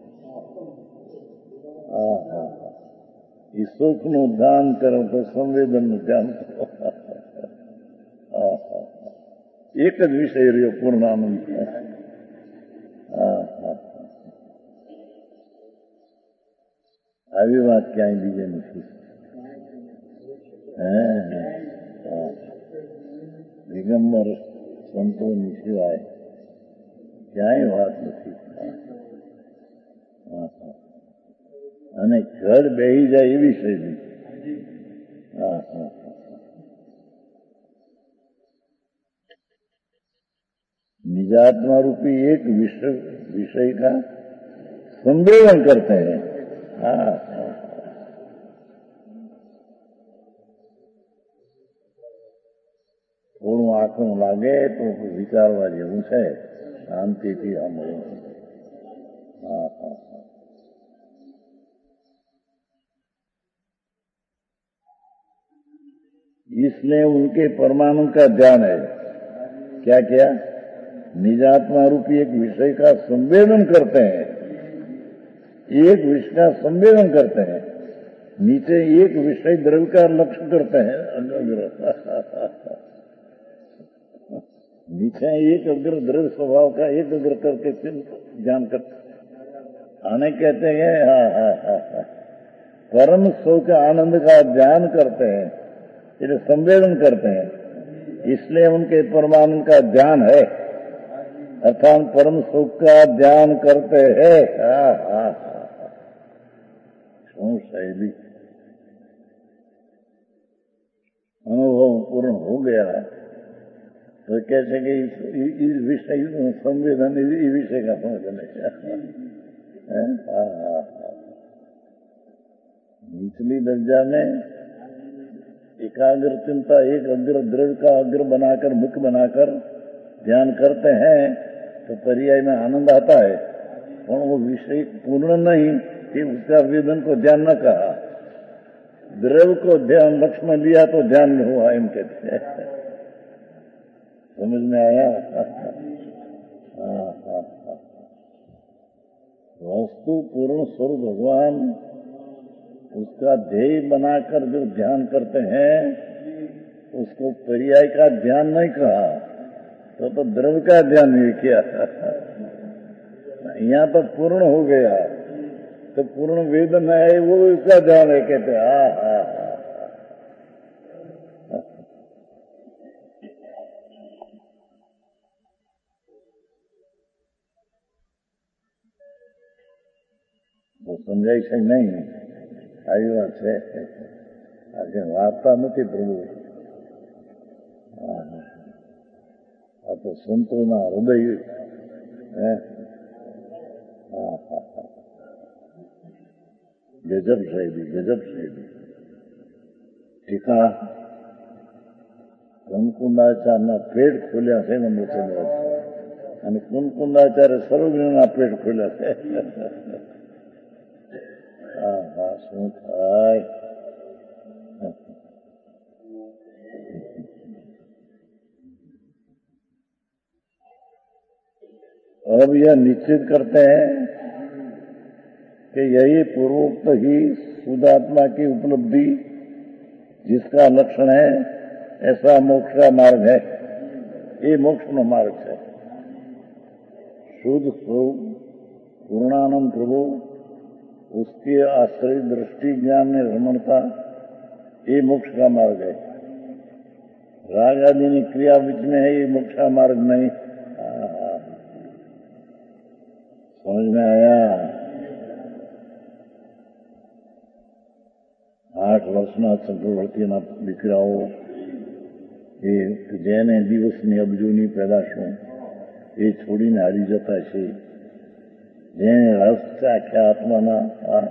હા હા એ સુખનું ધ્યાન કરો તો સંવેદનનું ધ્યાન કરો। હા હા એક જ વિષય રહ્યો પૂર્ણ આનંદ। હા હા આવી વાત ક્યાંય બીજે નથી। હે દિગંબર સંતોની સિવાય ક્યાંય વાત નથી। હા હા અને ઘર બેહી જાય એવી શૈલી। હા હા निजात्मा रूपी एक विषय विषय का संवेदन करते हैं। हाँ થોડું આંખનું લાગે તો વિચારવા જેવું છે, શાંતિથી સાંભળો। હા હા इसलिए उनके परमानंद का ध्यान है। क्या क्या निजात्मा रूपी एक विषय का संवेदन करते हैं। एक विषय का संवेदन करते हैं, नीचे एक विषय द्रव्य का लक्ष्य करते हैं। नीचे एक अग्र द्रव्य स्वभाव का एक अग्र करके ज्ञान करते आने कहते हैं। हाँ हाँ हाँ हाँ परम सुख आनंद का ध्यान करते हैं, इसे संवेदन करते हैं, इसलिए उनके परमानंद का ध्यान है, अर्थात परम सुख का ध्यान करते हैं। हाँ हाँ हाँ शैली अनुभव पूर्ण हो गया तो कैसे कि इस विषय संवेदन इस विषय का संवेदन है। निचली दर्जा में एकाग्र चिंता एक अग्र द्रव्य का अग्र बनाकर मुख्य बनाकर ध्यान करते हैं तो पर्याय में आनंद आता है, और वो विषय पूर्ण नहीं कि उसका वेदन को ध्यान न कहा, द्रव्य को ध्यान लक्ष्य में लिया तो ध्यान में हुआ एम कहते हैं। समझ में आया? हाँ हाँ हाँ वस्तु पूर्ण स्वरूप भगवान उसका ध्येय बनाकर जो ध्यान करते हैं उसको पर्याय का ध्यान नहीं कहा, तो तो द्रव्य का ध्यान नहीं किया। यहाँ तो पूर्ण हो गया तो पूर्ण वेदन है वो इसका ध्यान है कहते हैं। हाँ हाँ वो समझाई सही नहीं आई बात है, आगे वार्ता नहीं प्रभु। हाँ तो संतो ना हृदय है। हाँ हाँ हाँ गजब शैली गजब शैली टीका કુંકુંદાચારના પેટ ખોલ્યા છે ને મૃત્યુરાજ, અને કુંકુંદાચાર્ય સર્વજ્ઞના પેટ ખોલ્યા છે। હા હા શું થાય? अब यह निश्चित करते हैं कि यही पूर्वोक्त ही शुद्धात्मा की उपलब्धि जिसका लक्षण है ऐसा मोक्ष का मार्ग है। ये मोक्ष का मार्ग है। शुद्ध स्वरूप पूर्णानंद प्रभु उसके आश्रय दृष्टि ज्ञान में रमणता ये मोक्ष का मार्ग है। राग आदि की क्रिया बीच में है, ये मोक्ष का मार्ग नहीं। समझ में आया? आठ वर्षना चक्रवर्तीના દીકરાઓ એ જેને દિવસની અબજોની પેદાશો એ છોડીને હારી જતા છે, જેને રસ ચાખ્યા આત્માના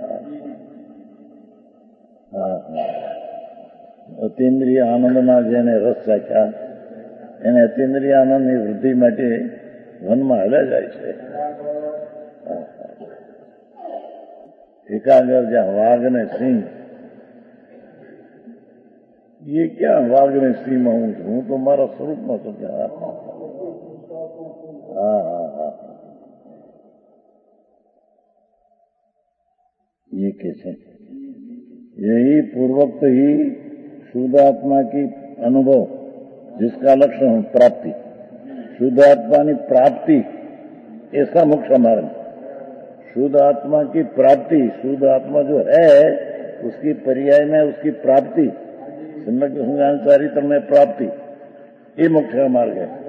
અતિન્દ્રિય આનંદમાં જેને રસ ચાખ્યા એને અતિન્દ્રિય આનંદની વૃદ્ધિ માટે વનમાં હાલ્યા જાય છે। एकाग्र जहाँ वाघ ने सिंह, ये क्या वाघ ने सिंह में हूं हूं तो मारा स्वरूप में तो क्या। हाँ हाँ हाँ ये कैसे? यही पूर्वोक्त ही शुद्धात्मा की अनुभव जिसका लक्षण प्राप्ति, शुद्धात्मा की प्राप्ति ऐसा मोक्ष मार्ग। शुद्ध आत्मा की प्राप्ति, शुद्ध आत्मा जो है उसकी पर्याय में उसकी प्राप्ति, सम्यक संज्ञान चारित्र में प्राप्ति, ये मोक्ष का मार्ग है।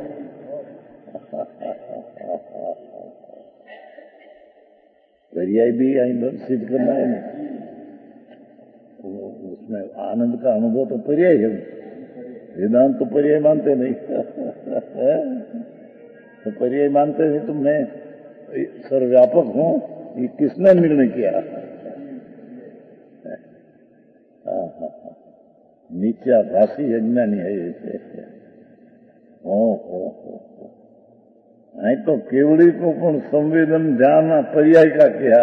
पर्याय भी सिद्ध करना है ना, उसमें आनंद का अनुभव तो पर्याय है। वेदांत तो पर्याय मानते नहीं। तो पर्याय मानते नहीं, तुमने सर्वव्यापक हूं ये किसने निर्णय किया? नित्याभासी अज्ञानी है ये। ओ हो हो नहीं तो केवड़ी को पण संवेदन ध्यान पर्याय का किया।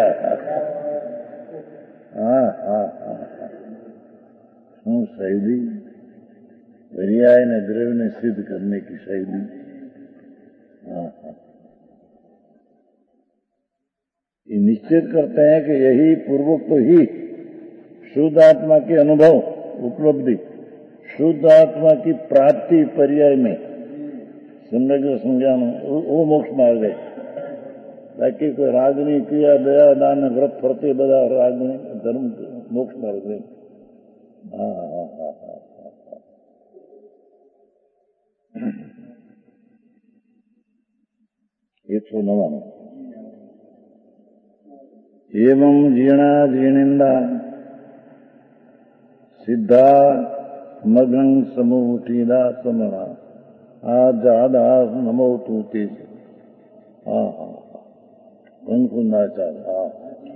हाँ हाँ हाँ हूँ शैली पर्याय ने द्रव्य ने सिद्ध करने की शैली। हाँ हाँ ये निश्चित करते हैं कि यही पूर्वोक्त तो ही शुद्ध आत्मा के अनुभव उपलब्धि, शुद्ध आत्मा की प्राप्ति पर्याय में सम्यक संज्ञान वो मोक्ष मार्ग है। बाकी कोई रागनी क्रिया दया दान व्रत फरते बदा रागनी धर्म मोक्ष मार्ग है। हाँ हाँ हाँ हाँ एक सौ नवान एवं जीर्णा जीर्णिंदा सिद्धा मग्न समूटीदा समना आजादा नमो तू तेज। हाँ हाँ पंकुनाचार हाँ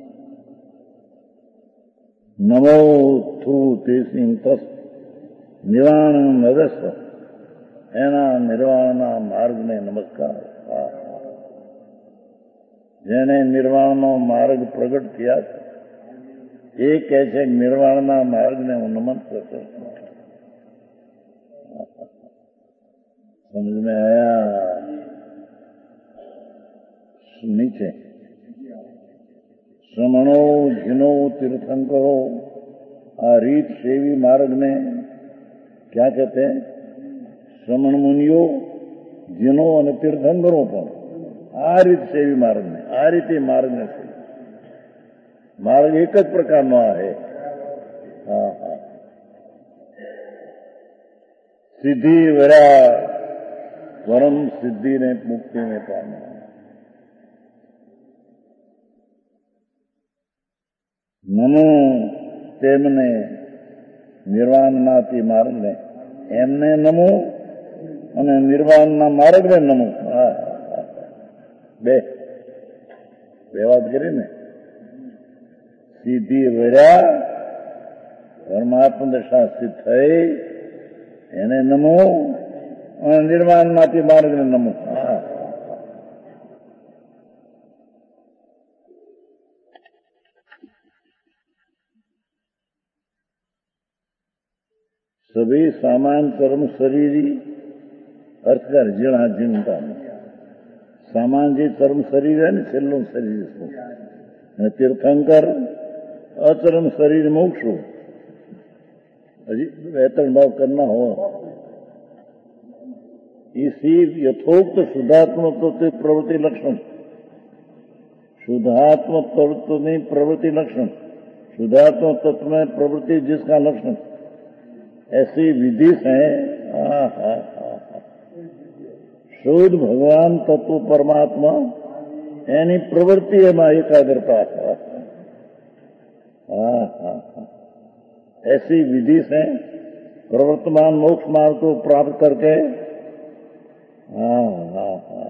नमो तू तेसिंग तस् निवाण मदस्व एना निर्वाण मार्ग ने नमस्कार। हाँ જેને નિર્વાણનો માર્ગ પ્રગટ થયા છે એ કહે છે નિર્વાણના માર્ગને હું નમન કરતો છું। સમજ में आया? नीचे श्रमणो जिनो तीर्थंकरो आ रीत सेवी मार्ग ने क्या कहते हैं? श्रमण मुनियो जिनो और तीर्थंकरो पर आ रीत सेवी मार्ग ने आ रीते मार्ग ने से मार्ग एक ज प्रकारનો आहे। हाँ हाँ सिद्धि वरा परम सिद्धि ने मुक्ति में पाना। नमो तेमने निर्वाणनाथी मार्ग ने एमने नमो અને નિર્વાણના માર્ગને નમો। હા બે બે વાત કરી ને સીધી વર્યા પરમાત્મા દશા સ્થિત થઈ એને નમો અને નિર્વાણનાથી માર્ગને નમો। હા सभी सामान कर्म शरीरी अर्थकर जीणा जीणता सामान जे कर्म शरीर है ने छेल्लो शरीर छे तीर्थंकर अचरम शरीर मोक्षो हजी वेतन भाव करना हो। इसी यथोक्त शुद्धात्म तत्व प्रवृत्ति लक्षण शुद्धात्म तत्व में प्रवृत्ति लक्षण शुद्धात्म तत्व में प्रवृत्ति जिसका लक्षण ऐसी विधि से शुद्ध भगवान तत्व परमात्मा यानी प्रवृत्ति एवं एकाग्रता। हाँ हाँ ऐसी विधि से प्रवर्तमान मोक्ष मार्ग को प्राप्त करके हाँ हाँ हाँ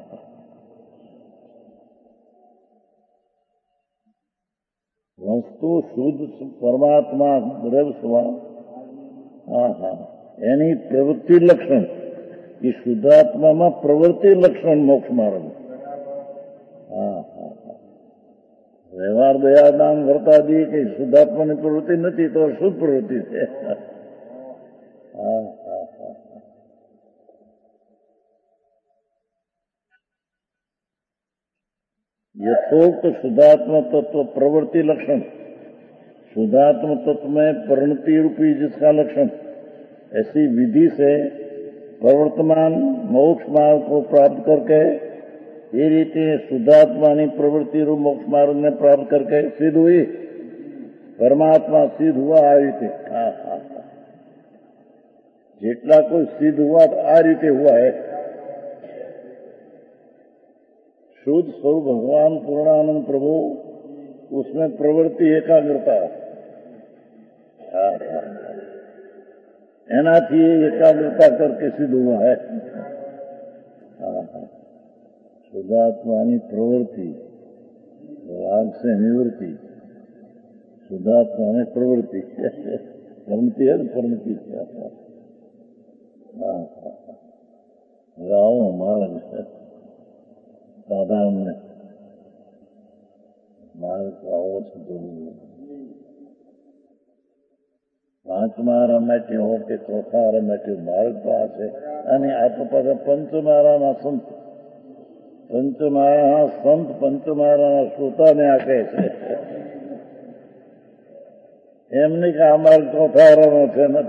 वस्तु शुद्ध परमात्मा द्रव्य स्वा हाँ हाँ यानी प्रवृत्ति लक्षण ये शुद्धात्मा में प्रवृत्ति लक्षण मोक्ष मार्ग। हाँ हाँ हाँ व्यवहार दया दान वर्तादि के शुद्धात्मा की प्रवृत्ति नहीं तो शुद्ध प्रवृत्ति है। हाँ हाँ हाँ यथोक्त शुद्धात्म तत्व प्रवृत्ति लक्षण शुद्धात्म तत्व में परिणति रूपी जिसका लक्षण ऐसी विधि से प्रवर्तमान मोक्ष मार्ग को प्राप्त करके ये रीति शुद्धात्मा की प्रवृत्ति रूप मोक्ष मार्ग ने प्राप्त करके सिद्ध हुई परमात्मा सिद्ध हुआ आ रीते। हाँ हाँ जेटला कोई सिद्ध हुआ तो आ रीते हुआ है। शुद्ध स्वरूप भगवान पूर्णानंद प्रभु उसमें प्रवृत्ति एकाग्रता एनाथी एकाग्रता करके सिद्ध हुआ है। शुद्धात्मा की प्रवृत्ति राग से निवृत्ति शुद्धात्मा में प्रवृत्ति परिणति है परिणति गाओ हमारा साधारण में मार्ग આવો છે પાંચમા રમેટી હો કે ચોથા રમેટી માર્ગ પાસે અને આ તો પાછા પંચમારાના સંત પંચમાળા સંત પંચમાળાના શ્રોતાને આપે છે. એમને કે અમારે ચોથારાનો છે ને.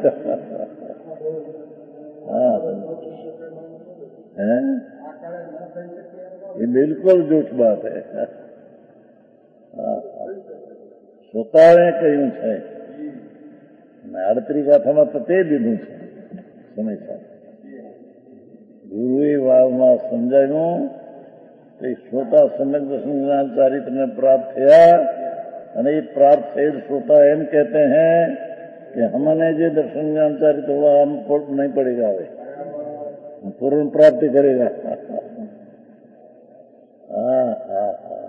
હા હે ये बिल्कुल झूठ बात है. શ્રોતાએ કહ્યું છે આડત્રી ગાથામાં તો તે દીધું છે. સમય ગુરુએ વાવમાં સમજાવ્યું કે શ્રોતા સમ્યક દર્શન જ્ઞાન ચારિત્રને પ્રાપ્ત થયા અને એ પ્રાપ્ત થયેલ શ્रोता એમ કહેते हैं कि हमने जो दर्शन ज्ञान चारित्र हुआ हम नहीं पड़ेगा હવે પૂર્ણ પ્રાપ્તિ કરેગા. હા હા હા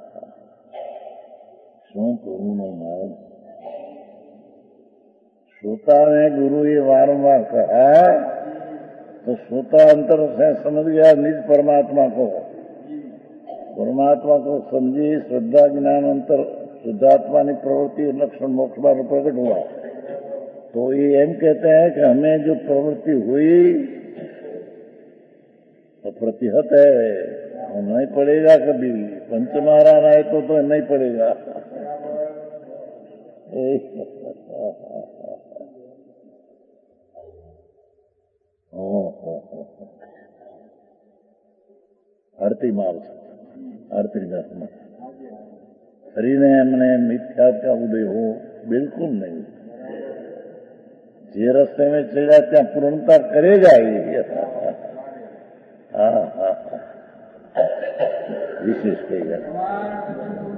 શું ગુરુનો માર્ગ. श्रोताने गुरु ये वारंवार कहा तो श्रोता अंतर से समझ गया निज परमात्मा को. परमात्मा को समझी श्रद्धा ज्ञान अंतर शुद्धात्मा की प्रवृत्ति लक्षण मोक्ष बार प्रकट हुआ. तो ये एम कहते हैं कि हमें जो प्रवृत्ति हुई तो प्रतिहत है, वो नहीं पड़ेगा कभी. पंचमारा रहे तो तो नहीं पड़ेगा. આરતી માં આવશે. આરતી ગાથમાં ફરીને એમને મિથ્યાત का उदय हो बिल्कुल नहीं. જે રસ્તે में चला ત્યાં पूर्णता करेगा ही. हाँ हाँ विशेष कहेगा.